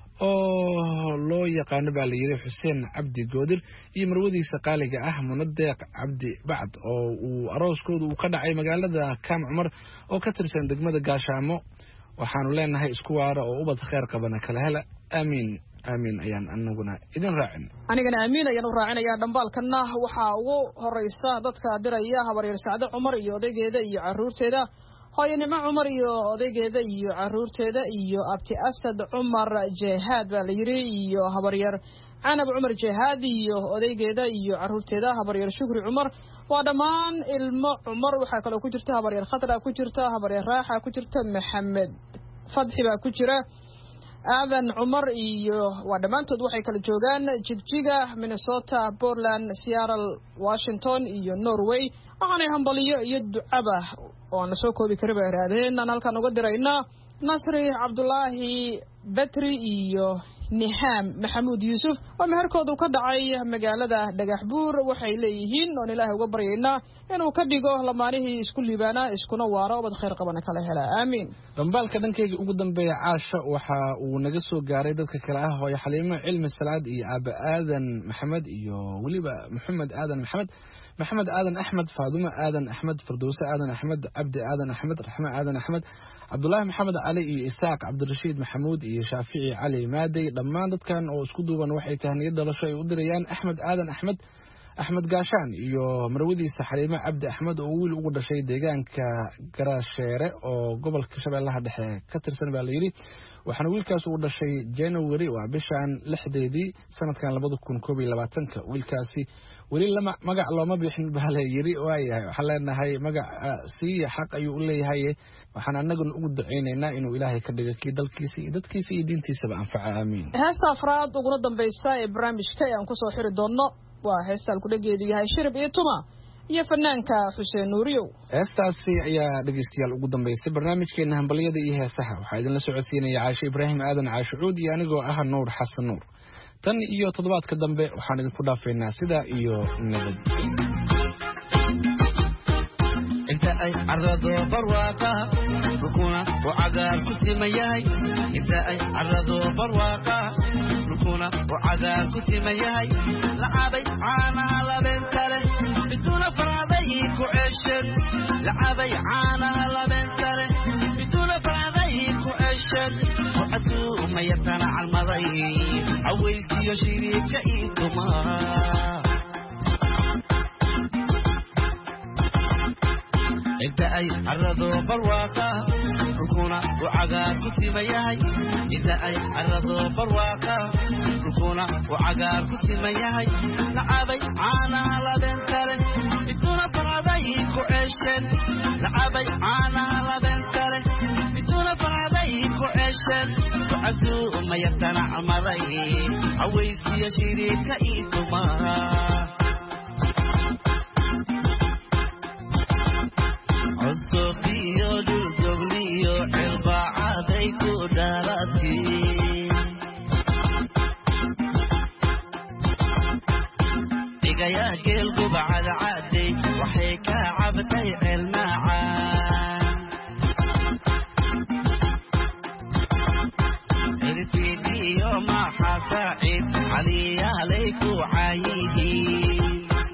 oo loo yaqaano baa la yiri xuseen cabdi goodir iyo marwadiisa qaaliga ah munadeeq cabdi bacd oo uu arooskoodu uu ka dhacay magaalada kaam cumar oo ka tirsan degmada gaashaamo waxaanu leenahay isku waara oo ubad khayr qabana kala hela aamiin aamiin ayaan anaguna idin raacin anigana aamiin ayaan u raacinayaa dhambaalkana waxaa ugu horeysa dadka diraya habaryar sacde cumar iyo odaygeeda iyo caruurteeda hooyanimo cumar iyo odaygeeda iyo caruurteeda iyo abti asad cumar jehaad baa la yiri iyo habaryar canab cumar jehaad iyo odaygeeda iyo caruurteeda habaryar shukri cumar waa dhammaan ilmo cumar waxaa kaloo ku jirta habaryar khadra ku jirta habaryar raaxa ku jirta maxamed fadxi baa ku jira aadan cumar iyo waa dhammaantood waxay kala joogaan jigjiga minnesota portland seattle washington iyo norway waxaanay hambaliyo iyo ducaba oo aan la soo koobi karin bay raadeen aan halkan uga dirayna nasri cabdulaahi betri iyo nihaam maxamuud yuusuf oo meherkoodu ka dhacay magaalada dhagaxbuur waxay leeyihiin oon ilaahay uga baryaynaa inuu ka dhigo lamaanihii isku liibaana iskuna waaro ubad khayr qabana kala hela aamiin dhambaalka dhankayga ugu dambeeya caasha waxa uu naga soo gaaray dadka kale ah hooyo xaliimo cilmi salaad iyo aaba aadan maxamed iyo weliba maxamed aadan maxamed aadan axmed faadumo aadan axmed firdowse aadan axmed cabdi aadan axmed raxme aadan axmed cabdulaahi maxamed cali iyo isaaq cabdirashiid maxamuud iyo shaafici cali maadey dhammaan dadkan oo isku duuban waxay tahniyad dhalasho ay u dirayaan axmed aadan axmed gaashaan iyo marwadiisa xaliimo cabdi axmed oo wiil ugu dhashay deegaanka garaasheere oo gobolka shabeellaha dhexe ka tirsan baa la yidhi waxaana wiilkaas uu dhashay january waa bishan 6deedii sanadkan 2021 wiilkaasi weli magac looma bixin baa la yiri waayahay waxaan leenahay magac siiya xaq ayuu u leeyahay waxaan anaguna ugu duceynaynaa inuu ilaahay ka dhigo kii dalkiisa iyo dadkiisa iyo diintiisaba anfaca aamiin heesta afraad uguna dambaysa ee barnaamijka aan ku soo xiri doono waa heestaan ku dhageedu yahay shirib iyo tuma iyo fanaanka xuseen nuuriyow. heestaasi ayaa dhegeystayaal ugu dambeysay barnaamijkeena hambaliyada iyo heesaha. waxaa idinla socodsiinaya caasho ibraahim aadan caasho cuud iyo anigoo ah nuur xasan nuur. tan iyo toddobaadka dambe waxaan idinku dhaafaynaa sidaa iyo nabad. inta ay carrado barwaaqa rukuna oo cagaar ku simayahay inta ay carrado barwaaqa rukuna oo cagaar ku simayahay lacabay caanaha labeenta leh biduna faraaday ku ceshan lacabay caanaha labeenta leh biduna faraaday ku ceshan wacdu mayatana calmaday aweysiyo shiriibka intuma inta ay carrado barwaaqa rukuna oo cagaar ku simayahay inta ay carrado barwaaqa rukuna oo cagaar ku simayahay lacabay caanaha labeenta leh biduna faraaday ku ceshan lacabay caanaha labeenta leh biduna faraaday ku ceshan wacdu mayatana calmaday aweysiyo shiriibka intuma Sofiyo dul dogliyo cilbaacaday ku dhalati digaya geel gubacad caday waxay ka cabtay cilmacaan irfidiyo maxa saacid caliyaalay ku caayihiin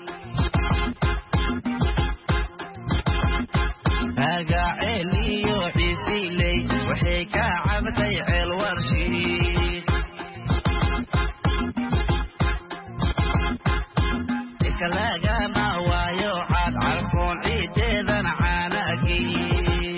agaaceliyo ciisiley waxay ka cabtay ceel warshiid ikalagana waayo cad carfoon ciideedan caanagii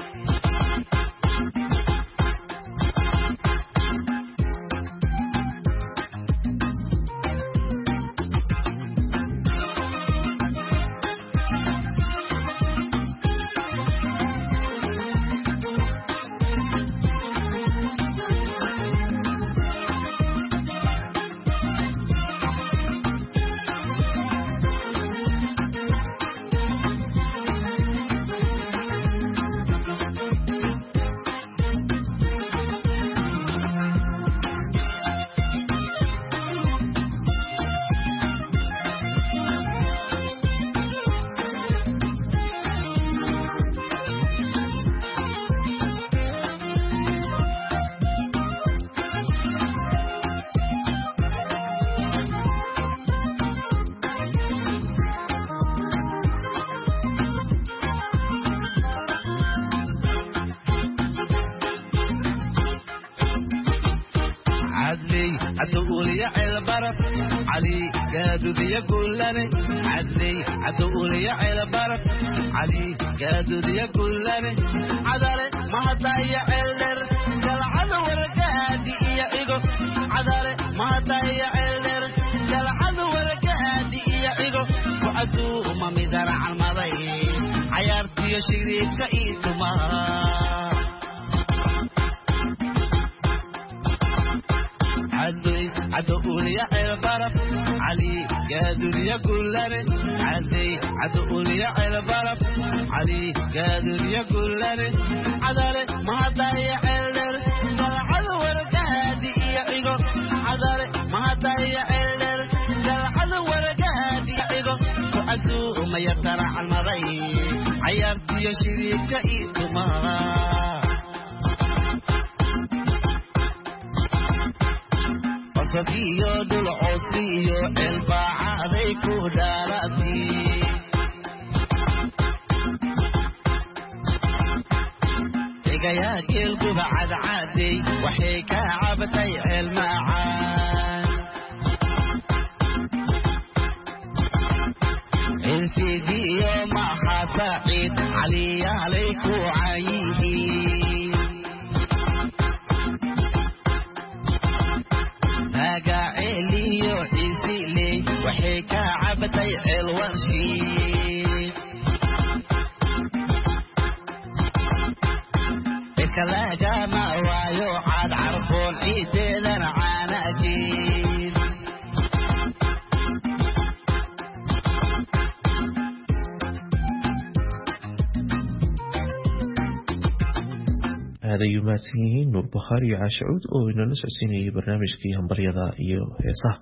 عدولي البرف علي قادود يقولني عدلي عدولي البرف علي قادود يقولني عدالي ما هضيع اللر قال عدو رقادي يا إيغو عدالي ما هضيع اللر قال عدو رقادي يا إيغو وعدو ما مدار على المضي عيارتي يا شريك إيتما عدولي البرف علي قادر يقول لنا عدولي البرف علي قادر يقول لنا عدالي ما ضيع اللر قال عدو رقادي يا إيغو عدالي ما ضيع اللر قال عدو رقادي يا إيغو وعدو ما يطرع المضي عيارتي يا شريك إيتما فيو دل عصيو البعاضي كودارتي إيقايا كيلكو بعد عادي وحيكا عبتي المعان الفيديو مع حساقيد علي عليكو عايدي agaaceliyo isiley waxay ka cabtay ceel warshiid ikalagama waayo cad carfoon ciideedan caanagiid aad ay umaadsan yihiin nuur bakhaari iyo caashacuud oo inala socodsiinayay barnaamijkii hambalyada iyo heesaha.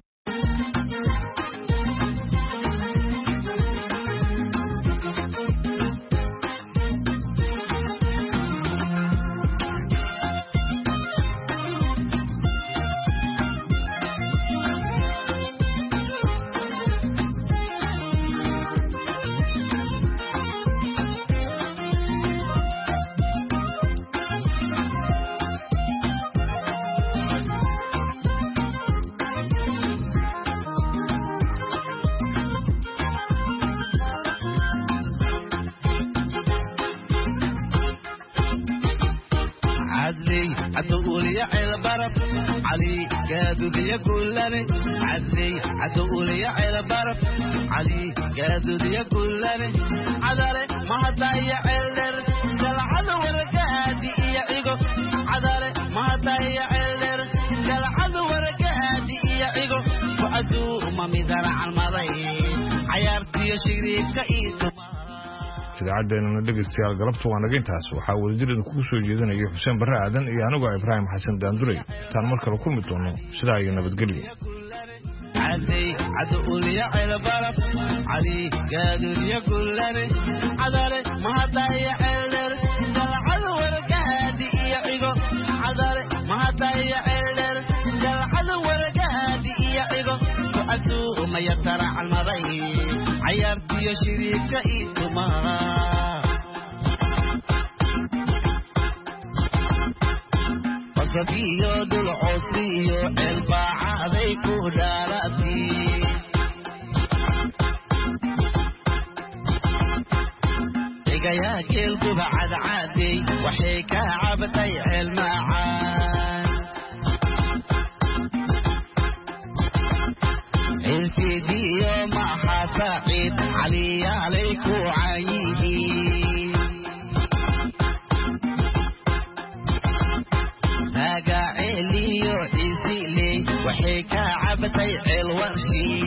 idaacadeenana dhegeystayaal galabta waa naga intaas waxaa wadajir idinkugu soo jeedinaya xuseen barre aadan iyo anigoo ibraahim xasan daandurey intaan mar kale kulmi doono sidaa iyo nabadgelyo. عدي عدو لي على برف علي قادر يقول لنا عذاري ما هدايا علر قال عدو ورقادي يعيقو عذاري ما هدايا علر قال عدو ورقادي يعيقو وعدو ما يترى على المضي عيارتي يا شريك إيتما فيو دل عصيو الباعة ذيكو دارتي يا قلب بعد عادي وحيكا عبتي المعان الفيديو مع سعيد علي عليكو عيدي هاقا علي يعزي لي وحيكا عبتي الورشي